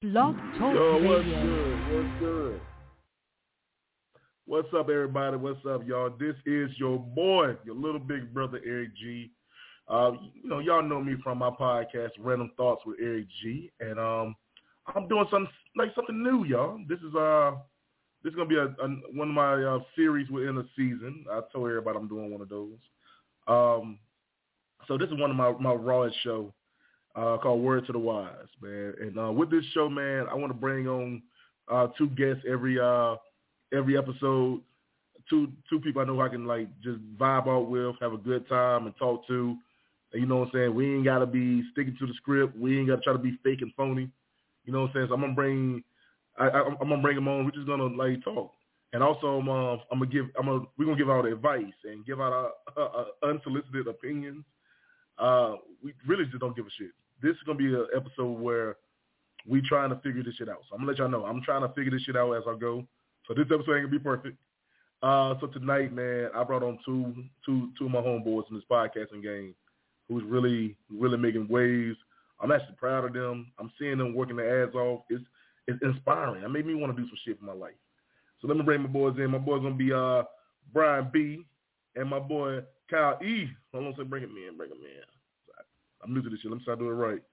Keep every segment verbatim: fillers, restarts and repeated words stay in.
Blog Talk Yo, what's Radio. good? What's good? What's up, everybody? What's up, y'all? This is your boy, your little big brother, Eric G. Uh, you know, y'all know me from my podcast, Random Thoughts with Eric G. And um, I'm doing something like something new, y'all. This is uh, this is gonna be a, a one of my uh, series within a season. I told everybody I'm doing one of those. Um, so this is one of my my rawest show. Uh, called Word to the Wise, man. And uh, with this show, man, I want to bring on uh, two guests every uh, every episode. Two two people I know I can like just vibe out with, have a good time, and talk to. And you know what I'm saying? We ain't gotta be sticking to the script. We ain't gotta try to be fake and phony. You know what I'm saying? So I'm gonna bring, I, I, I'm gonna bring them on. We're just gonna like talk, and also I'm, uh, I'm gonna give, I'm gonna we're gonna give out advice and give out our, our, our unsolicited opinions. Uh, we really just don't give a shit. This is going to be an episode where we trying to figure this shit out. So I'm going to let y'all know. I'm trying to figure this shit out as I go. So this episode ain't going to be perfect. Uh, so tonight, man, I brought on two, two, two of my homeboys in this podcasting game who's really, really making waves. I'm actually proud of them. I'm seeing them working their ass off. It's, it's inspiring. It made me want to do some shit for my life. So let me bring my boys in. My boys going to be uh, Brian B. and my boy Kyle E. Hold on, say bring him in, bring him in. I'm new to this shit. Let me start doing it right.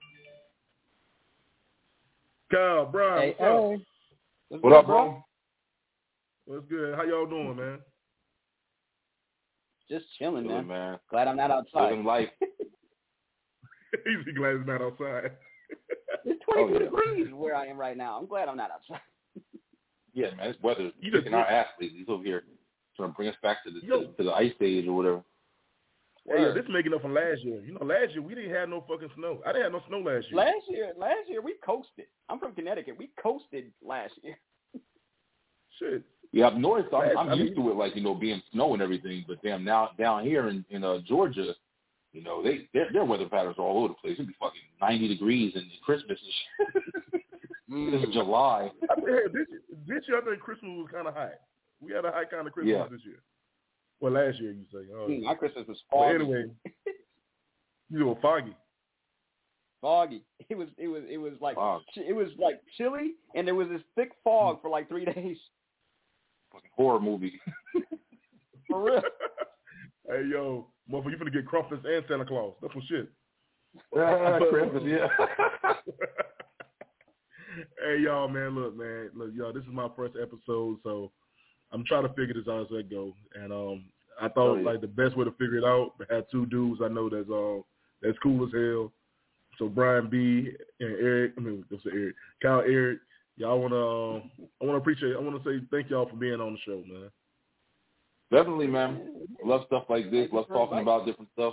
Kyle, Brian, hey, what's up? Hey. What's what good, up, bro? What's good? How y'all doing, man? Just chilling, Chilling, man. man. Glad I'm not outside. Living life. He's glad he's not outside. It's twenty-two oh, yeah. degrees where I am right now. I'm glad I'm not outside. Yeah, man. This weather's You kicking just, our ass lately. He's over here trying to bring us back to the Yo. to, to the ice age or whatever. Hey, yo, this is making up from last year. You know, last year we didn't have no fucking snow. I didn't have no snow last year. Last year, last year we coasted. I'm from Connecticut. We coasted last year. Shit. Yeah, up north, I'm, Last, I'm I used mean, to it, like, you know, being snow and everything. But damn, now down here in, in uh, Georgia, you know, they their, their weather patterns are all over the place. It'd be fucking ninety degrees in Christmas and shit. mm. It's July. I mean, hey, this, this year I think Christmas was kind of high. We had a high kind of Christmas Yeah. this year. Well, last year you say. Oh. Mm, my Christmas was But foggy. anyway, you were foggy. Foggy. It was. It was. It was like. Fog. It was like chilly, and there was this thick fog for like three days. Fucking horror movie. For real. Hey, yo, motherfucker, you finna get Krampus and Santa Claus. That's some shit. Uh, Christmas, yeah. Hey, y'all, man, look, man, look, y'all, this is my first episode, so I'm trying to figure this out as I go. And um, I thought, Oh, yeah. like, the best way to figure it out, I had two dudes I know that's uh, that's cool as hell. So Brian B. and Eric, I mean, what's Eric? Kyle, Eric, y'all want to, uh, I want to appreciate, I want to say thank y'all for being on the show, man. Definitely, man. Love stuff like this. Love talking about different stuff.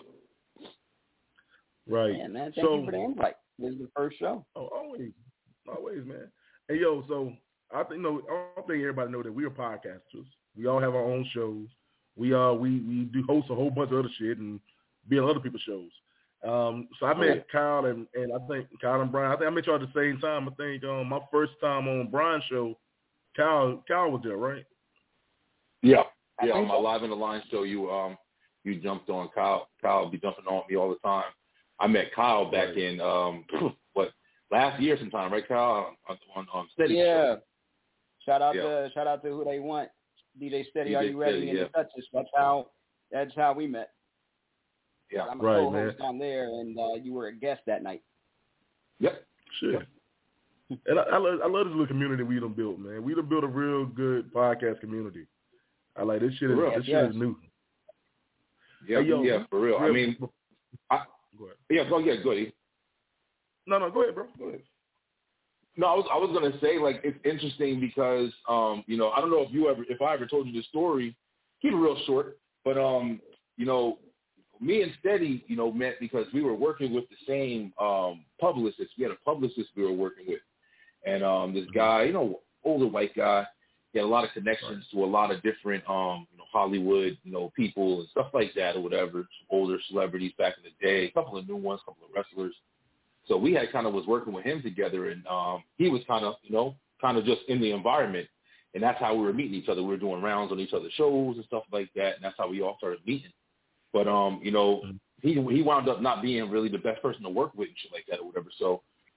Right. Yeah, man. Thank so, you for the invite. This is the first show. Oh, always, always, man. Hey, yo, so I think, you know, I think everybody know that we are podcasters. We all have our own shows. We uh, we we do host a whole bunch of other shit and be on other people's shows. Um, so I met Oh, yeah. Kyle and, and I think Kyle and Brian. I think I met y'all at the same time. I think um, my first time on Brian's show, Kyle Kyle was there, right? Yeah. I Yeah, on think my so. Live in the Line show, you um you jumped on Kyle. Kyle be jumping on me all the time. I met Kyle back Right. in um what last year sometime, right, Kyle? On on, on Steady. Yeah. Shout out Yeah. to shout out to who they want. D J Steady, D J are you ready? Steady, And yeah. the Touches. That's how that's how we met. Yeah. I'm a Right, co-host man. on there, and uh, you were a guest that night. Yep. Shit. And I, I, love, I love this little community we done built, man. We done built a real good podcast community. I like this shit. Is, For real. this Yes, shit is new. Yeah, Hey, yo, yeah, for real. I real- mean, I, Go ahead. yeah, go yeah, go ahead. No, no, go ahead, bro. Go ahead. No, I was I was gonna say, like, it's interesting because um, you know, I don't know if you ever if I ever told you this story, keep it real short, but um, you know, me and Steady, you know, met because we were working with the same um publicist. We had a publicist we were working with. And um this guy, you know, older white guy, he had a lot of connections to a lot of different um, you know, Hollywood, you know, people and stuff like that or whatever, older celebrities back in the day, a couple of new ones, a couple of wrestlers. So we had kind of was working with him together, and um, he was kind of, you know, kind of just in the environment. And that's how we were meeting each other. We were doing rounds on each other's shows and stuff like that, and that's how we all started meeting. But, um, you know, he he wound up not being really the best person to work with and shit like that or whatever. So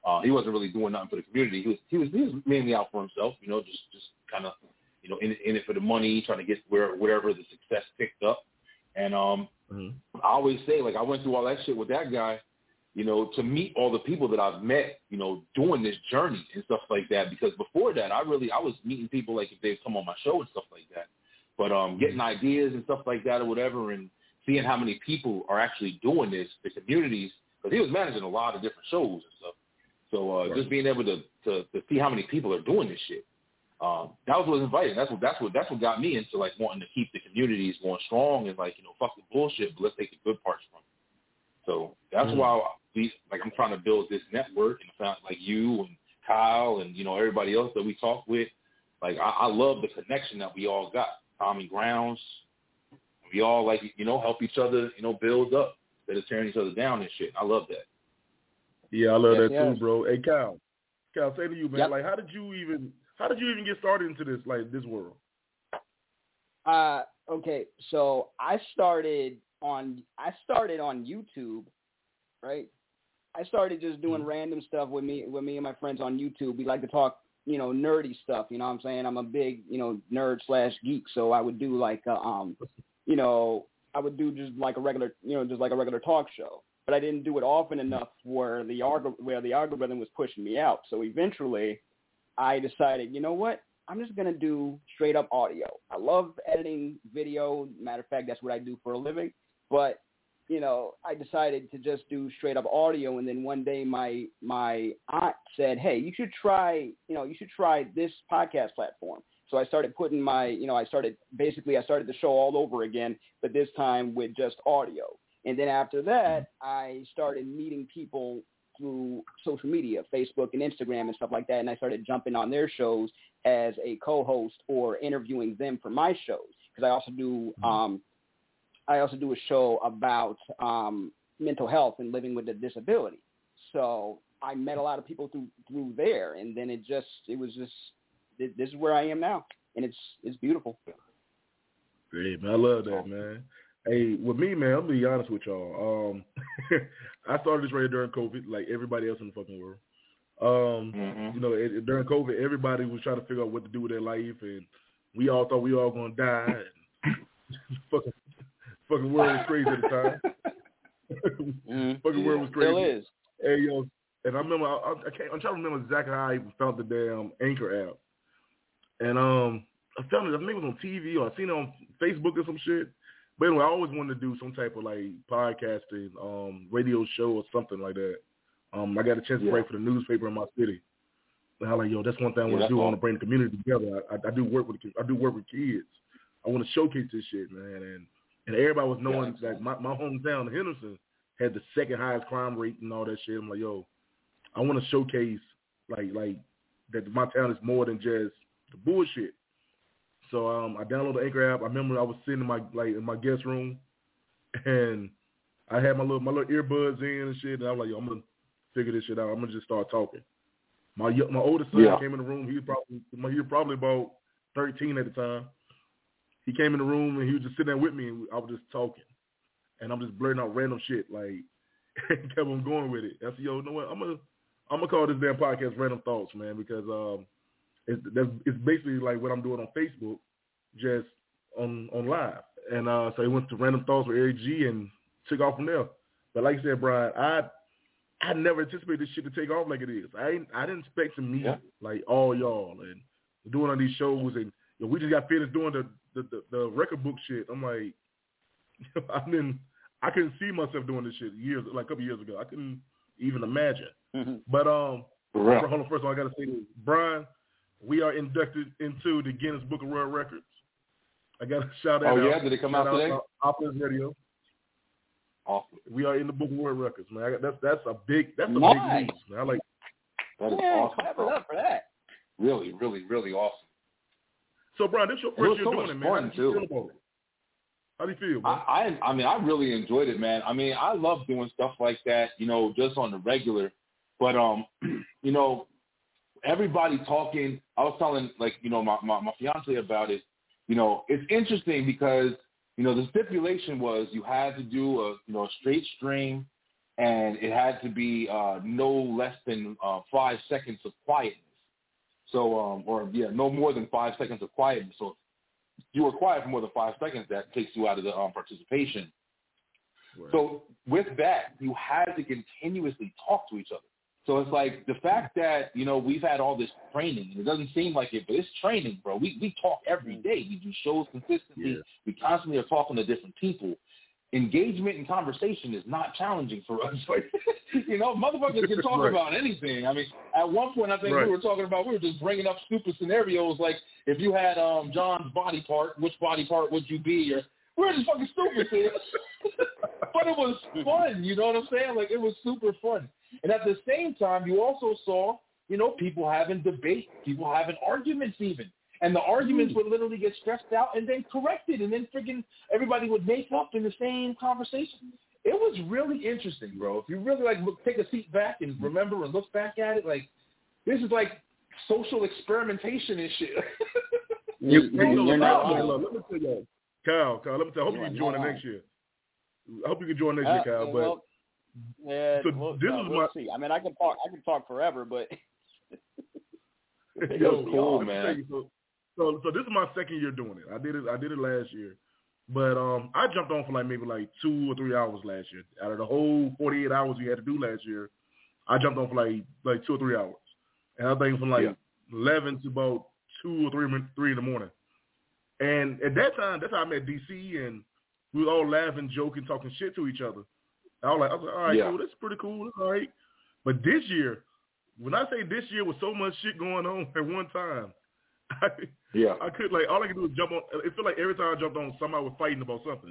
Uh, he wasn't really doing nothing for the community. He was he was he was mainly out for himself, you know, just just kind of, you know, in in it for the money, trying to get where whatever the success picked up. And um, mm-hmm. I always say, like, I went through all that shit with that guy, you know, to meet all the people that I've met, you know, doing this journey and stuff like that. Because before that, I really I was meeting people like if they'd come on my show and stuff like that. But um, getting ideas and stuff like that or whatever, and seeing how many people are actually doing this, the communities, because he was managing a lot of different shows and stuff. So uh, right. just being able to, to to see how many people are doing this shit, um, that was what was inviting. That's what that's what that's what got me into like wanting to keep the communities going strong and like, you know, fuck the bullshit, but let's take the good parts from it. So that's mm. why we like I'm trying to build this network and found like you and Kyle and, you know, everybody else that we talk with. Like I, I love the connection that we all got. Common grounds. We all like, you know, help each other, you know, build up instead of tearing each other down and shit. I love that. Yeah, I love yes, that yes. too, bro. Hey, Kyle, Kyle, say to you, man, yep. like, how did you even, how did you even get started into this, like, this world? Uh, okay, so I started on, I started on YouTube, right? I started just doing mm-hmm. random stuff with me, with me and my friends on YouTube. We like to talk, you know, nerdy stuff. You know what I'm saying? I'm a big, you know, nerd slash geek, so I would do like, a, um, you know, I would do just like a regular, you know, just like a regular talk show. But I didn't do it often enough where the arg- where the algorithm was pushing me out. So eventually, I decided, you know what? I'm just gonna do straight up audio. I love editing video. Matter of fact, that's what I do for a living. But you know, I decided to just do straight up audio. And then one day, my my aunt said, "Hey, you should try, you know, you should try this podcast platform." So I started putting my, you know, I started basically I started the show all over again, but this time with just audio. And then after that, I started meeting people through social media, Facebook and Instagram and stuff like that. And I started jumping on their shows as a co-host or interviewing them for my shows. Because I also do, um, I also do a show about um, mental health and living with a disability. So I met a lot of people through through there, and then it just, it was just, this is where I am now, and it's it's beautiful. Great, man. I love that, man. Hey, with me, man, I'm gonna be honest with y'all. Um, I started this radio during COVID, like everybody else in the fucking world. Um, mm-hmm. You know, it, during COVID, everybody was trying to figure out what to do with their life, and we all thought we were all gonna die. And fucking, fucking world was crazy at the time. mm-hmm. Fucking world was crazy. Still is. Hey, yo, and I remember, I, I can't, I'm trying to remember exactly how I even found the damn Anchor app. And um, I found it. I think it was on T V or I seen it on Facebook or some shit. But anyway, I always wanted to do some type of like podcasting, um, radio show or something like that. Um, I got a chance to yeah. write for the newspaper in my city. And I'm like, yo, that's one thing I want yeah, to do. Awesome. I want to bring the community together. I, I, I do work with I do work with kids. I want to showcase this shit, man. And and everybody was knowing yeah, that my, my hometown, Henderson, had the second highest crime rate and all that shit. I'm like, yo, I want to showcase like like that my town is more than just the bullshit. So um, I downloaded the Anchor app. I remember I was sitting in my like in my guest room, and I had my little my little earbuds in and shit. And I was like, yo, I'm gonna figure this shit out. I'm gonna just start talking. My my oldest son yeah. came in the room. He was probably he was probably about thirteen at the time. He came in the room and he was just sitting there with me, and I was just talking, and I'm just blurting out random shit like kept on going with it. I said, yo, you know what? I'm gonna I'm gonna call this damn podcast Random Thoughts, man, because um. It's, that's, it's basically like what I'm doing on Facebook, just on on live. And uh, so it went to Random Thoughts with Eric G and took off from there. But like you said, Brian, I I never anticipated this shit to take off like it is. I ain't, I didn't expect to meet yeah. like all y'all and doing all these shows. And you know, we just got finished doing the the, the the record book shit. I'm like, I didn't I couldn't see myself doing this shit years like a couple years ago. I couldn't even imagine. Mm-hmm. But um, right. hold on, first of all, I got to say this, Brian. We are inducted into the Guinness Book of World Records. I got to shout out. Oh, yeah? Did it come shout out today? Office Radio. Awesome. We are in the Book of World Records, man. I got, that's that's a big that's a nice. big news, man. I like that. Is yeah, awesome. clap it up for that. Really, really, really awesome. So, Brian, this is your first year so doing it, man. How do you feel about it? How do you feel, man? I, I, I mean, I really enjoyed it, man. I mean, I love doing stuff like that, you know, just on the regular. But, um, you know, everybody talking, I was telling, like, you know, my, my, my fiance about it. You know, it's interesting because, you know, the stipulation was you had to do a, you know, a straight stream and it had to be uh, no less than uh, five seconds of quietness. So, um, or yeah, no more than five seconds of quietness. So, if you were quiet for more than five seconds, that takes you out of the um, participation. Right. So, with that, you had to continuously talk to each other. So it's like the fact that, you know, we've had all this training, and it doesn't seem like it, but it's training, bro. We we talk every day. We do shows consistently. Yeah. We constantly are talking to different people. Engagement and conversation is not challenging for us. Like, you know, motherfuckers can talk right. about anything. I mean, at one point, I think right. we were talking about, we were just bringing up stupid scenarios, like if you had um, John's body part, which body part would you be? Or we were just fucking stupid. But it was fun, you know what I'm saying? Like, it was super fun. And at the same time, you also saw, you know, people having debate, people having arguments even. And the arguments would literally get stressed out and then corrected, and then freaking everybody would make up in the same conversation. It was really interesting, bro. If you really, like, look, take a seat back and remember and look back at it, like, this is like social experimentation and shit. you, you, hey, you're not Kyle, look, let me tell you, Kyle, Kyle, let me tell you, I hope you can join the next year. I hope you can join next uh, year, Kyle. Yeah, but well, yeah, so we'll, this uh, is we'll my. see. I mean, I can talk. I can talk forever, but. Yo, cool, man. So, so, so this is my second year doing it. I did it. I did it last year, but um, I jumped on for like maybe like two or three hours last year. Out of the whole forty-eight hours we had to do last year, I jumped on for like like two or three hours, and I think from like yeah. eleven to about two or three three in the morning. And at that time, that's how I met D C, and we were all laughing, joking, talking shit to each other. I was like, I was like, all right, yeah. cool, that's pretty cool, that's all right. But this year, when I say this year with so much shit going on at one time, I, yeah, I could like all I could do is jump on. It felt like every time I jumped on, somebody was fighting about something.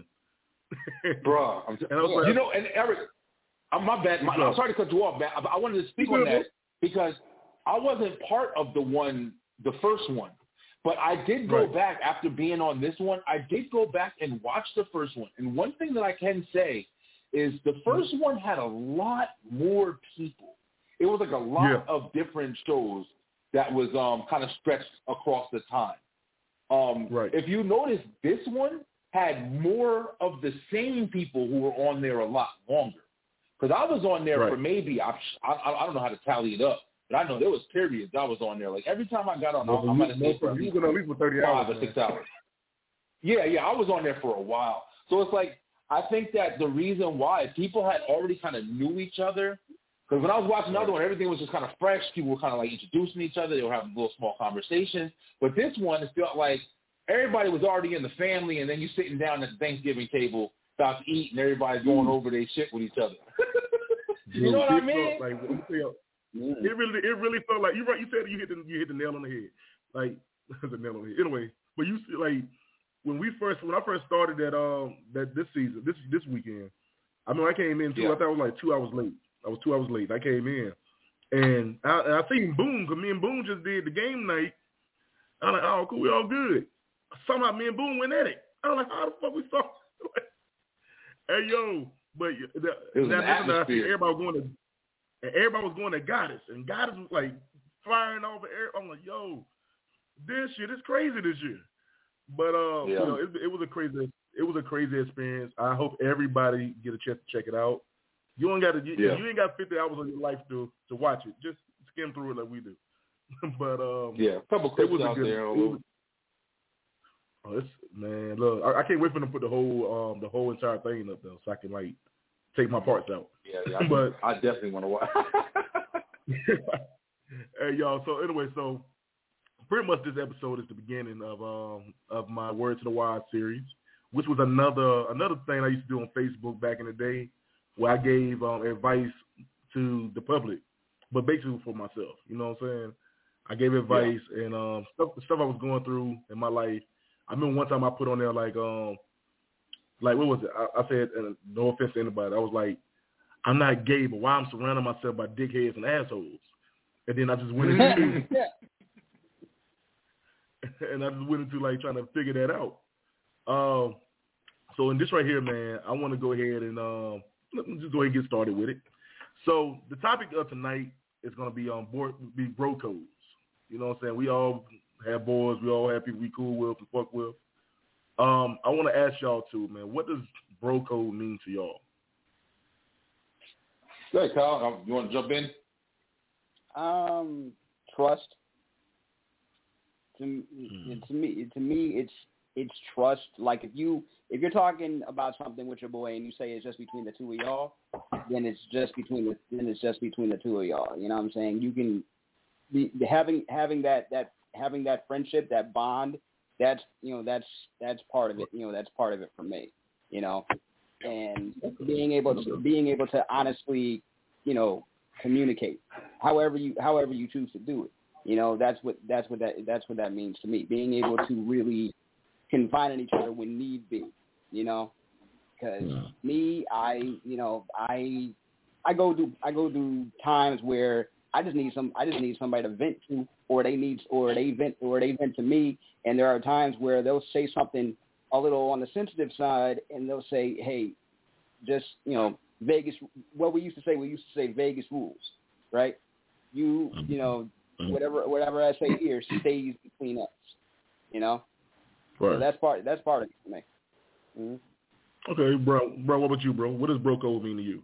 Bro, I'm just, and I was like, you know, and Eric, I'm my bad. My, I'm sorry to cut you off, man. I, I wanted to speak on that because I wasn't part of the one, the first one. But I did go right. back after being on this one. I did go back and watch the first one. And one thing that I can say is the first one had a lot more people. It was like a lot yeah. of different shows that was um, kind of stretched across the time. Um, right. If you notice, this one had more of the same people who were on there a lot longer. Because I was on there right. for maybe, I, I, I don't know how to tally it up. But I know there was periods I was on there. Like every time I got on, well, I'm going to say for at least, at least for thirty five hours, or six man. hours. Yeah, yeah, I was on there for a while. So it's like I think that the reason why people had already kind of knew each other, because when I was watching another one, everything was just kind of fresh. People were kind of like introducing each other. They were having little small conversations. But this one, it felt like everybody was already in the family, and then you sitting down at the Thanksgiving table about to eat, and everybody's going over their shit with each other. You Dude, know what I mean? Like, It really, it really felt like you right. You said you hit the you hit the nail on the head, like the nail on the head. Anyway, but you like when we first when I first started that um that this season this this weekend. I mean, I came in too. Yeah. I thought I was like two hours late. I was two hours late. I came in, and I, and I seen Boone because me and Boone just did the game night. I'm like, oh, cool, we all good. Somehow me and Boone went at it. I was like, how the fuck we saw? Hey yo, but the, it was that, an atmosphere. Everybody was going to. And everybody was going to Goddess, and Goddess was like firing off the air. I'm like, yo, this shit is crazy this year. But uh, yeah. you know, it, it was a crazy, it was a crazy experience. I hope everybody get a chance to check it out. You ain't got to, you, yeah. you ain't got fifty hours of your life to to watch it. Just skim through it like we do. But um, yeah, a couple clips out good, there. Was, oh, it's, man, look, I, I can't wait for them to put the whole um the whole entire thing up though, so I can like take my parts out. Yeah, yeah I, but I definitely want to watch. Hey y'all, so anyway, so pretty much this episode is the beginning of um of my Word to the Wise series, which was another another thing I used to do on Facebook back in the day, where I gave um, advice to the public, but basically for myself. You know what I'm saying? I gave advice yeah. and um stuff stuff I was going through in my life. I remember one time I put on there like um. Like, what was it? I, I said, and no offense to anybody, I was like, I'm not gay, but why I'm surrounding myself by dickheads and assholes? And then I just went into, and I just went into, like, trying to figure that out. Um, so in this right here, man, I want to go ahead and um, let me just go ahead and get started with it. So the topic of tonight is going to be on board, be bro codes. You know what I'm saying? We all have boys. We all have people we cool with and fuck with. Um, I want to ask y'all too, man. What does bro code mean to y'all? Go ahead, Kyle. You want to jump in? Um, trust. To, mm. to me, to me, it's it's trust. Like if you if you're talking about something with your boy and you say it's just between the two of y'all, then it's just between the then it's just between the two of y'all. You know what I'm saying? You can be having having that that having that friendship, that bond. That's you know that's that's part of it. You know that's part of it for me. You know, and being able to being able to honestly, you know, communicate however you however you choose to do it. You know, that's what that's what that that's what that means to me. Being able to really confide in each other when need be. You know, because yeah. me, I you know I I go through I go through times where I just need some I just need somebody to vent to, or they need or they vent or they vent to me. And there are times where they'll say something a little on the sensitive side, and they'll say, "Hey, just you know, Vegas." What we used to say, we used to say Vegas rules, right? You, you know, whatever, whatever I say here stays between us. You know, right. So that's part. That's part of it for me. Mm-hmm. Okay, bro. Bro, what about you, bro? What does bro code mean to you?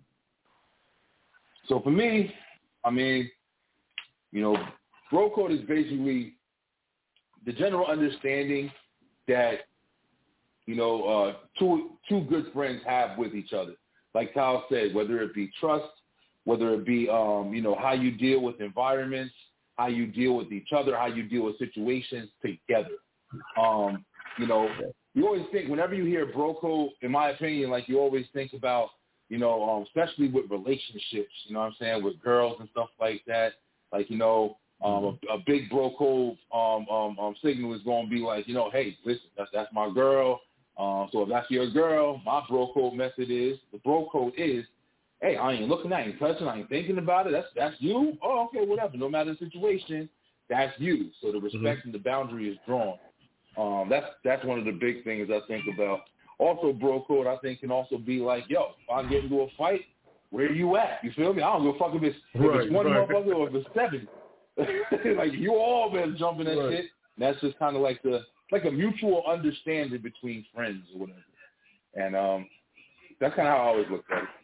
So for me, I mean, you know, bro code is basically the general understanding that, you know, uh, two two good friends have with each other. Like Kyle said, whether it be trust, whether it be, um, you know, how you deal with environments, how you deal with each other, how you deal with situations together. Um, you know, you always think, whenever you hear bro code, in my opinion, like you always think about, you know, um, especially with relationships, you know what I'm saying, with girls and stuff like that. Like, you know, Um, a, a big bro code um, um, um, signal is going to be like, you know, hey, listen, that's, that's my girl. Uh, so if that's your girl, my bro code method is, the bro code is, hey, I ain't looking, I ain't touching, I ain't thinking about it. That's that's you? Oh, okay, whatever. No matter the situation, that's you. So the respect mm-hmm. and the boundary is drawn. Um, that's that's one of the big things I think about. Also, bro code, I think, can also be like, yo, if I get into a fight, where you at? You feel me? I don't give a fuck if it's, right, if it's one right. motherfucker or if it's seven. Like, you all been jumping that right. shit. And that's just kind of like the like a mutual understanding between friends or whatever. And um, that's kind of how I always look at it.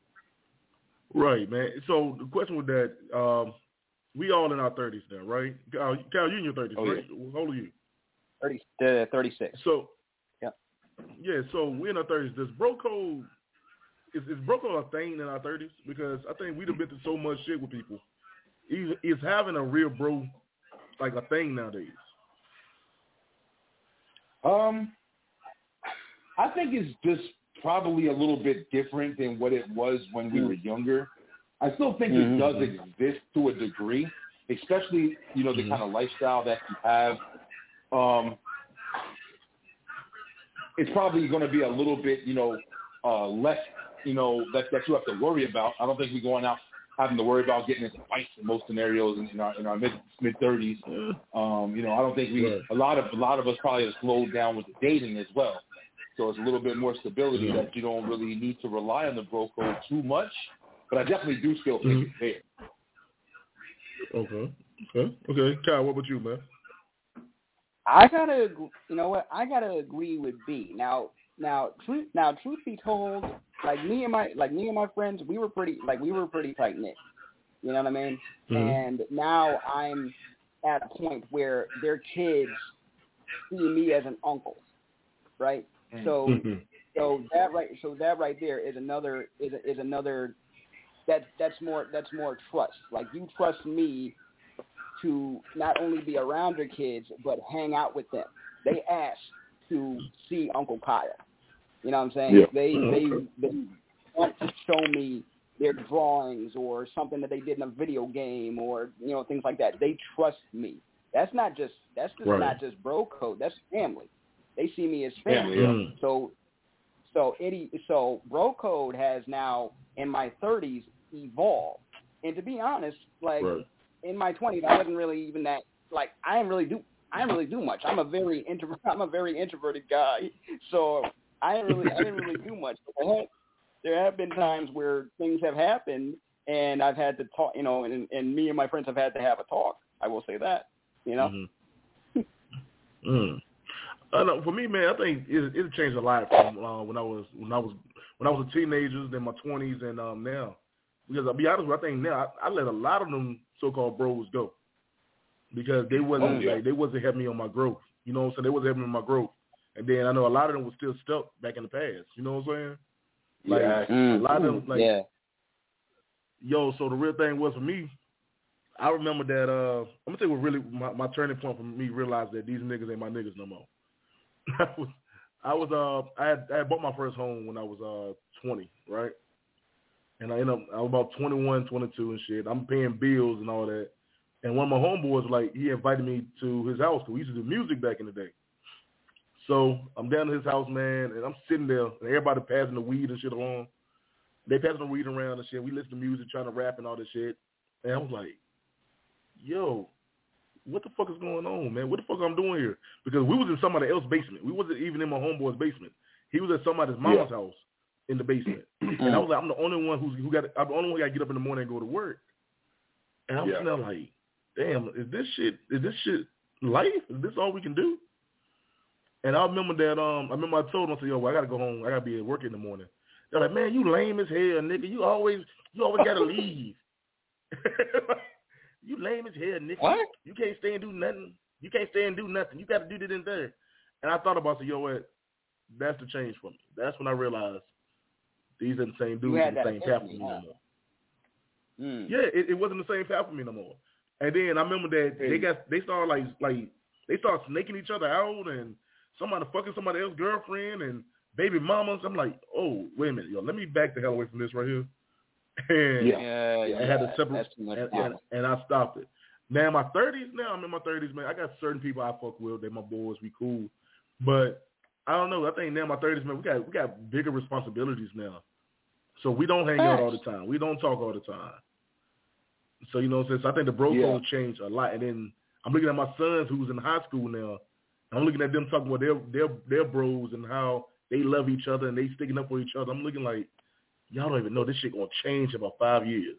Right, man. So the question with that, um, we all in our thirties now, right? Kyle, Kyle, you in your thirties, oh, right? Yeah. How old are you? thirty, uh, thirty-six. So, yeah, yeah. So we're in our thirties. Does bro code is, is bro code a thing in our thirties? Because I think we've been through so much shit with people. Is, is having a real bro like a thing nowadays? Um, I think it's just probably a little bit different than what it was when we were younger. I still think mm-hmm. it does exist to a degree, especially, you know, the mm-hmm. kind of lifestyle that you have. Um, it's probably going to be a little bit, you know, uh, less, you know, that, that you have to worry about. I don't think we're going out having to worry about getting into fights in most scenarios in, in our in our mid mid thirties. Um, you know, I don't think we right. a lot of a lot of us probably have slowed down with the dating as well. So it's a little bit more stability mm-hmm. that you don't really need to rely on the bro code too much. But I definitely do still think mm-hmm. it's there. Okay. Okay. Okay. Kyle, what about you, man? I gotta, you know what? I gotta agree with B. Now, now, truth, now, truth be told, like me and my, like me and my friends, we were pretty, like we were pretty tight knit. You know what I mean? Mm-hmm. And now I'm at a point where their kids see me as an uncle, right? Mm-hmm. So, so that right, so that right there is another, is is another. That that's more that's more trust. Like you trust me to not only be around your kids, but hang out with them. They ask to see Uncle Kyle. You know what I'm saying? Yeah. They, they they want to show me their drawings or something that they did in a video game or, you know, things like that. They trust me. That's not just that's just right. not just bro code. That's family. They see me as family. Yeah. So so it so bro code has now in my thirties evolved. And to be honest, like right. in my twenties, I wasn't really even that, like, I didn't really do, I didn't really do much. I'm a very intro, I'm a very introverted guy. So I didn't really, I didn't really do much. There have, there have been times where things have happened and I've had to talk, you know, and, and me and my friends have had to have a talk. I will say that, you know? Mm-hmm. mm. Uh, no, for me, man, I think it, it changed a lot from uh, when I was, when I was, when I was a teenager, then my twenties and um, now. because I'll be honest with you, I think now I, I let a lot of them so-called bros go because they wasn't oh, yeah. like they wasn't helping me on my growth. You know what I'm saying? They wasn't helping me on my growth. And then I know a lot of them were still stuck back in the past. You know what I'm saying? Like yeah. a lot of them, like, yeah. yo. So the real thing was for me. I remember that. Uh, I'm gonna tell you what really my, my turning point for me realized that these niggas ain't my niggas no more. I was, I was, uh, I had, I had bought my first home when I was uh twenty, right? And I ended up, I was about twenty-one, twenty-two and shit. I'm paying bills and all that. And one of my homeboys, like, he invited me to his house because we used to do music back in the day. So I'm down to his house, man, and I'm sitting there, and everybody passing the weed and shit along. They passing the weed around and shit. We listen to music, trying to rap and all this shit. And I was like, yo, what the fuck is going on, man? What the fuck I'm doing here? Because we was in somebody else's basement. We wasn't even in my homeboy's basement. He was at somebody's mama's yeah. house in the basement. And I was like, I'm the only one who's, who got, I'm the only one who got to get up in the morning and go to work. And I was yeah. sitting there like, damn, is this shit, is this shit life? Is this all we can do? And I remember that, um, I remember I told them, I said, yo, well, I got to go home. I got to be at work in the morning. They're like, man, you lame as hell, nigga. You always, you always got to leave. You lame as hell, nigga. What? You can't stay and do nothing. You can't stay and do nothing. You got to do this and there. And I thought about it, yo, what? That's the change for me. That's when I realized these are the same dudes with the same path for me huh? no more. Mm. Yeah, it, it wasn't the same path for me no more. And then I remember that hey. they got they started like like they started snaking each other out and somebody fucking somebody else's girlfriend and baby mamas. I'm like, oh, wait a minute, yo, let me back the hell away from this right here. And yeah, yeah, I had to separate, and, and, and I stopped it. Now in my thirties, now I'm in my thirties, man. I got certain people I fuck with. They my boys, we cool. But I don't know. I think now in my thirties, man, we got we got bigger responsibilities now. So we don't hang out all the time. We don't talk all the time. So you know what I'm saying? So I think the bro yeah. code changed a lot. And then I'm looking at my sons who's in high school now. And I'm looking at them talking about their their their bros and how they love each other and they sticking up for each other. I'm looking like, y'all don't even know this shit gonna change in about five years.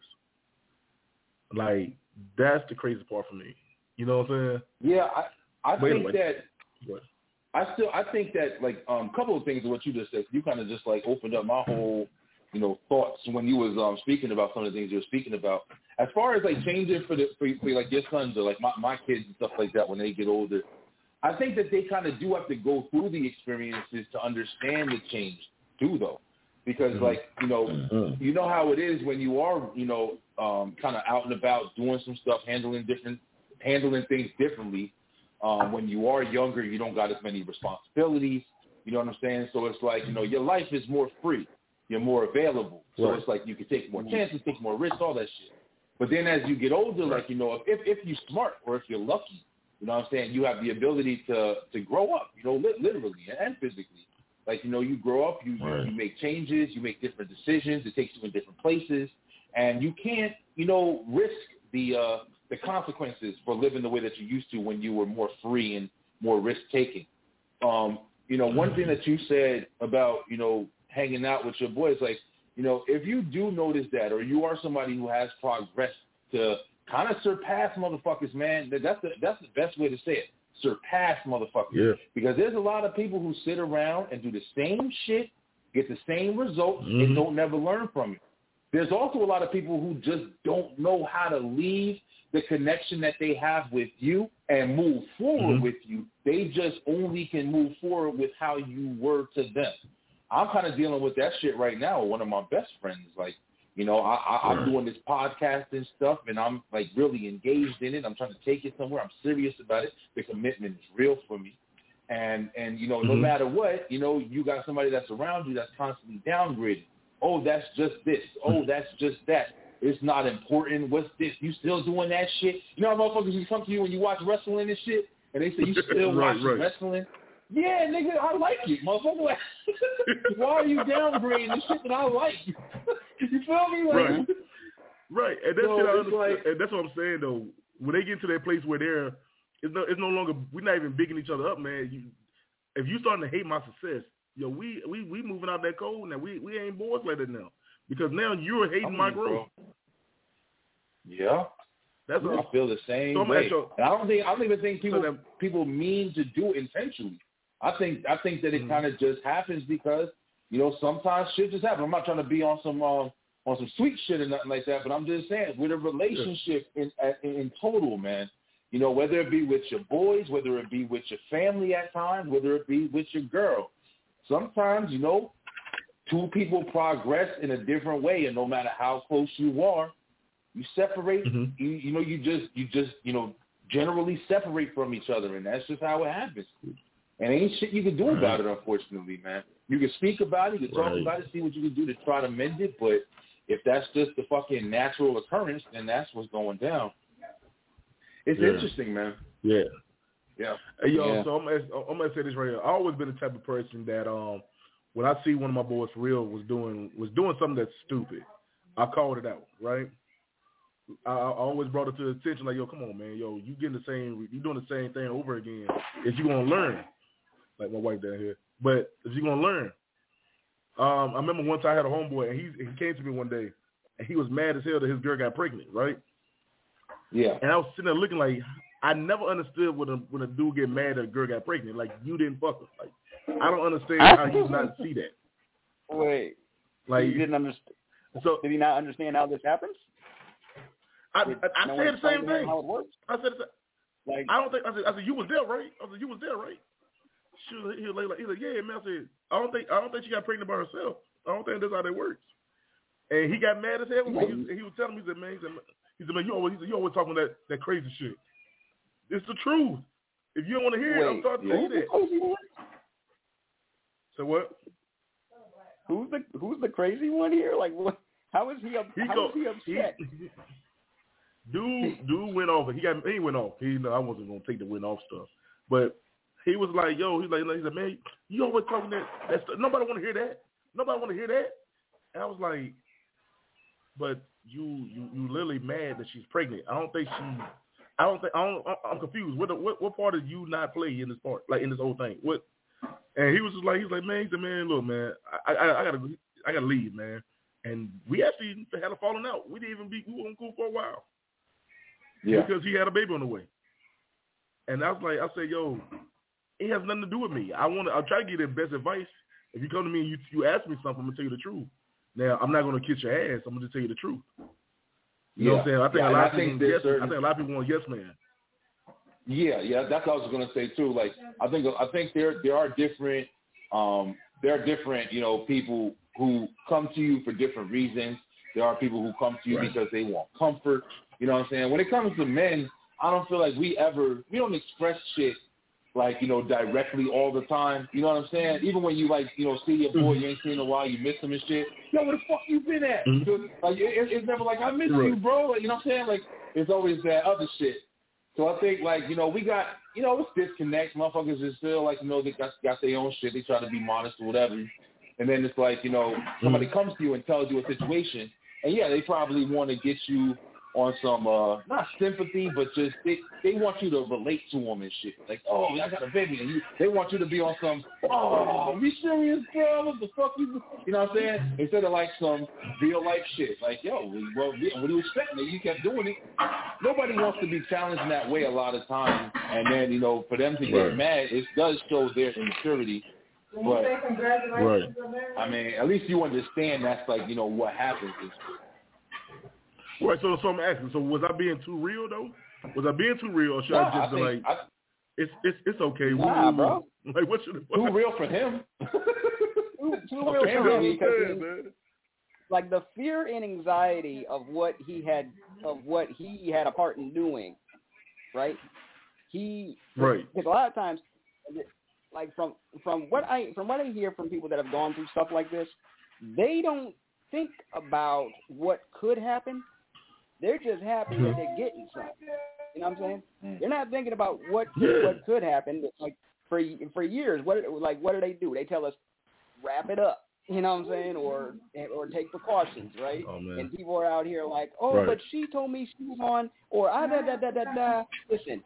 Like, that's the crazy part for me. You know what I'm saying? Yeah, I, I think anyway. that what? I still I think that like um a couple of things of what you just said, you kind of just like opened up my whole, you know, thoughts when you was um speaking about some of the things you were speaking about. As far as like changing for the for, for like your sons or like my, my kids and stuff like that when they get older, I think that they kind of do have to go through the experiences to understand the change too, though. Because, mm-hmm. like, you know, mm-hmm. you know how it is when you are, you know, um, kind of out and about doing some stuff, handling different, handling things differently. Um, when you are younger, you don't got as many responsibilities. You know what I'm saying? So it's like, you know, your life is more free. You're more available. So right. it's like you can take more chances, take more risks, all that shit. But then as you get older, right. like, you know, if, if you're smart or if you're lucky, you know what I'm saying, you have the ability to, to grow up, you know, literally and physically. Like, you know, you grow up, you, right. you make changes, you make different decisions, it takes you in different places, and you can't, you know, risk the uh, the consequences for living the way that you used to when you were more free and more risk-taking. Um, you know, one thing that you said about, you know, hanging out with your boys, like, you know, if you do notice that or you are somebody who has progressed to kind of surpass motherfuckers, man, that's the, that's the best way to say it. Surpass motherfuckers. Yeah. Because there's a lot of people who sit around and do the same shit, get the same results, mm-hmm. and don't never learn from it. There's also a lot of people who just don't know how to leave the connection that they have with you and move forward mm-hmm. with you. They just only can move forward with how you were to them. I'm kind of dealing with that shit right now with one of my best friends. Like, you know, I, I, I'm doing this podcast and stuff, and I'm, like, really engaged in it. I'm trying to take it somewhere. I'm serious about it. The commitment is real for me. And, and you know, mm-hmm. no matter what, you know, you got somebody that's around you that's constantly downgrading. Oh, that's just this. Oh, that's just that. It's not important. What's this? You still doing that shit? You know how motherfuckers who come to you when you watch wrestling and shit, and they say you still right, watching right. wrestling? Yeah, nigga, I like it, motherfucker. Why are you downgrading the shit that I like? You feel me? Like, right. Right. And that's, so shit I understand. Like, and that's what I'm saying, though. When they get to that place where they're, it's no, it's no longer, we're not even bigging each other up, man. You, if you starting to hate my success, yo, we we we moving out that code now. We we ain't boys like that now. Because now you're hating I'm my you, growth. Bro. Yeah. That's I all. feel the same so way. Your, and I don't think I don't even think people so that, people mean to do it intentionally. I think I think that it mm-hmm. kind of just happens because, you know, sometimes shit just happens. I'm not trying to be on some um, on some sweet shit or nothing like that, but I'm just saying, with a relationship in, in in total, man, you know, whether it be with your boys, whether it be with your family at times, whether it be with your girl, sometimes, you know, two people progress in a different way, and no matter how close you are, you separate. Mm-hmm. You, you know, you just, you just, you know, generally separate from each other, and that's just how it happens. And ain't shit you can do about it, unfortunately, man. You can speak about it, you can talk right. about it, see what you can do to try to mend it, but if that's just the fucking natural occurrence, then that's what's going down. It's yeah. interesting, man. Yeah. Yeah. Hey, yo, yeah. so I'm gonna, I'm gonna say this right here. I've always been the type of person that um, when I see one of my boys for real was doing was doing something that's stupid, I called it out, right? I, I always brought it to attention, like, yo, come on, man, yo, you getting the same, you doing the same thing over again. If you gonna learn, like my wife down here, but if you gonna learn, um, I remember once I had a homeboy, and he he came to me one day, and he was mad as hell that his girl got pregnant, right? Yeah. And I was sitting there looking like I never understood when a when a dude get mad that a girl got pregnant. Like, you didn't fuck her. Like, I don't understand how you not see that. Wait, like you didn't understand? So did he not understand how this happens? I, I, I no said the same thing. How it works? I said, like, I don't think. I said, I said, you was there, right? I said, you was there, right? She was, he was like, he was like, yeah, man. I said, I don't think, I don't think she got pregnant by herself. I don't think that's how that works. And he got mad as hell. Yeah. He, was, he was telling me, he said, man, he said, he said, man, you always, he said, you always talking that that crazy shit. It's the truth. If you don't want to hear Wait, it, I'm talking yeah. to you that. So what? Who's the Who's the crazy one here? Like, what? How is he? Up, he how go, is he upset? He, dude, dude went off. He got he went off. He you know I wasn't gonna take the went off stuff, but he was like, yo, he's like, he said, man, you always talking that that stuff. Nobody want to hear that. Nobody want to hear that. And I was like, but you you you literally mad that she's pregnant. I don't think she. I don't think I don't, I'm confused. What, what what part did you not play in this part? Like in this whole thing? What? And he was just like, he was like, man, he said, man, look, man, I I, I gotta I gotta leave, man. And we actually had a falling out. We didn't even be we weren't cool for a while. Yeah. Because he had a baby on the way. And I was like, I said, yo, it has nothing to do with me. I want to. I'll try to give you the best advice. If you come to me and you you ask me something, I'm gonna tell you the truth. Now I'm not gonna kiss your ass. I'm gonna just tell you the truth. You yeah. know what I'm saying? I think yeah, a lot I of people. think Yes, certain... I think a lot of people want yes man. Yeah, yeah, that's what I was gonna say too. Like, I think I think there there are different um there are different you know people who come to you for different reasons. There are people who come to you right. because they want comfort. You know what I'm saying? When it comes to men, I don't feel like we ever we don't express shit like, you know, directly all the time. You know what I'm saying? Even when you, like, you know, see your boy, you ain't seen in a while, you miss him and shit. Yo, where the fuck you been at? Mm-hmm. Like, it, it's never like, I miss right. you, bro. Like, you know what I'm saying? Like, it's always that other shit. So I think, like, you know, we got, you know, it's disconnects. Motherfuckers just feel like, you know, they got, got their own shit. They try to be modest or whatever. And then it's like, you know, somebody comes to you and tells you a situation. And, yeah, they probably want to get you on some, uh, not sympathy, but just they, they want you to relate to them and shit. Like, oh, I got a baby. And you, they want you to be on some, oh, are you serious, bro? What the fuck you, you know what I'm saying? Instead of like some real life shit. Like, yo, well, what do you expect, man? You kept doing it. Nobody wants to be challenged in that way a lot of times. And then, you know, for them to get right. mad, it does show their immaturity. But, right. I mean, at least you understand that's like, you know, what happens is Right, so, so I'm asking, so was I being too real, though? Was I being too real, or should nah, I just I be think, like, I, it's it's it's okay. Nah, we, bro. Like, what should Too real for him. too, too real okay, for him because saying, he, like, the fear and anxiety of what he had, of what he had a part in doing, right? He, right. Because a lot of times, like, from, from what I, from what I hear from people that have gone through stuff like this, they don't think about what could happen. They're just happy that they're getting something. You know what I'm saying? They're not thinking about what could, what could happen. Like for for years, what like what do they do? They tell us wrap it up. You know what I'm saying? Or or take precautions, right? Oh, and people are out here like, oh, right. but she told me she was on, or ah da da da da da. Listen,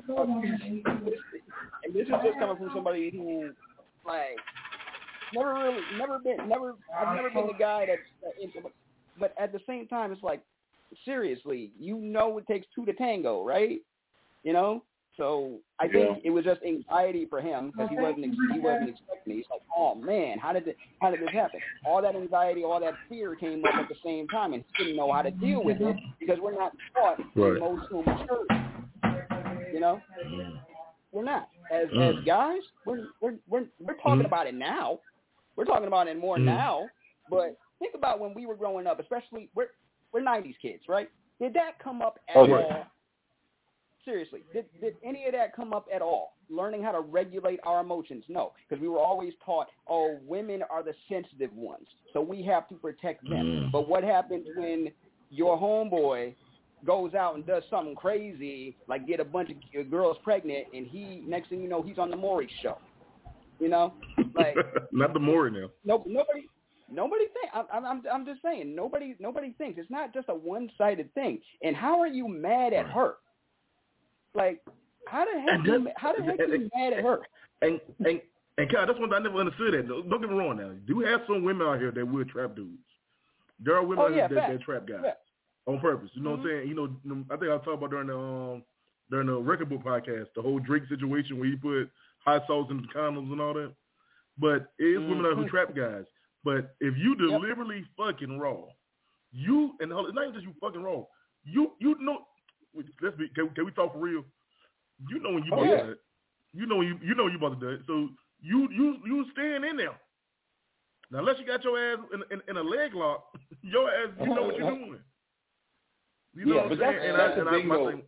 and this is just coming from somebody who like never really, never been, never. I've never been the guy that's. Uh, but at the same time, it's like. Seriously, you know it takes two to tango, right? You know? So I yeah. think it was just anxiety for him because he wasn't he wasn't expecting it. He's like, oh man, how did it, how did this happen? All that anxiety, all that fear came up at the same time, and he didn't know how to deal with it because we're not taught right. emotional maturity. You know, Mm. we're not as Mm. as guys. We're we're we're we're talking Mm. about it now. We're talking about it more Mm. now. But think about when we were growing up, especially we're we're nineties kids, right? Did that come up at Oh, yeah. all? Seriously, did, did any of that come up at all? Learning how to regulate our emotions? No, because we were always taught, oh, women are the sensitive ones, so we have to protect them. Mm. But what happens when your homeboy goes out and does something crazy, like get a bunch of girls pregnant, and he, next thing you know, he's on the Maury show? You know, like not the Maury now. No, nobody. Nobody think. I'm, I'm. I'm just saying. Nobody. Nobody thinks. It's not just a one-sided thing. And how are you mad at her? Like, how the heck? You, how the heck are you mad at her? And and and God, that's one thing I never understood. That don't get me wrong. Now, you do have some women out here that will trap dudes. There are women Oh, out yeah, here that, facts. that trap guys Yeah. on purpose. You know Mm-hmm. what I'm saying? You know, I think I talked about during the um during the Record Book podcast the whole Drake situation where he put hot sauce in the condoms and all that. But it is mm-hmm. women out who trap guys. But if you deliberately yep. fucking raw, you and it's not even just you fucking raw. You you know. Let's be. Can, can we talk for real? You know when you Oh, about yeah. to do it. You know you you know you about to do it. So you you you staying in there. Now unless you got your ass in, in, in a leg lock, your ass you know what you're doing. You know yeah, what but I'm that's, saying? And that's I, the and thing, I, though. thing,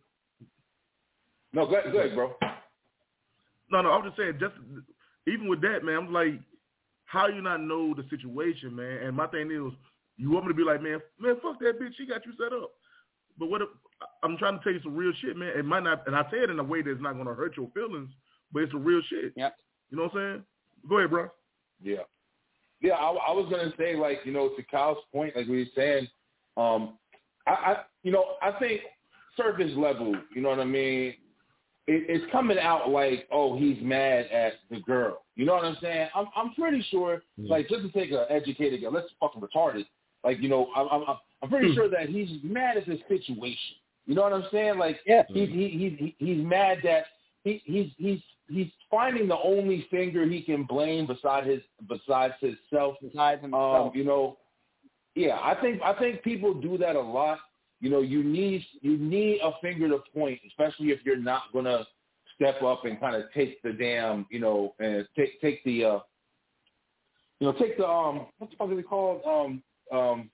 No, go ahead, go ahead, bro. No, no, I'm just saying. Just even with that, man, I'm like, how you not know the situation, man? And my thing is, you want me to be like, man, man, fuck that bitch. She got you set up. But what if, I'm trying to tell you some real shit, man. It might not, and I say it in a way that's not going to hurt your feelings, but it's the real shit. Yep. You know what I'm saying? Go ahead, bro. Yeah. Yeah, I, I was going to say, like, you know, to Kyle's point, like we were saying, um, I, I, you know, I think surface level, you know what I mean, it, it's coming out like, oh, he's mad at the girl. You know what I'm saying? I'm, I'm pretty sure, mm-hmm. like, just to take an educated guy, let's fucking retarded. Like, you know, I'm, I'm, I'm pretty sure that he's mad at the situation. You know what I'm saying? Like, yeah. he's he, he, he's mad that he, he's he's he's finding the only finger he can blame besides his besides himself. Besides himself. Um, you know, yeah, I think I think people do that a lot. You know, you need you need a finger to point, especially if you're not gonna step up and kind of take the damn, you know, and take take the uh, you know, take the um, what the fuck is it called? Um, um,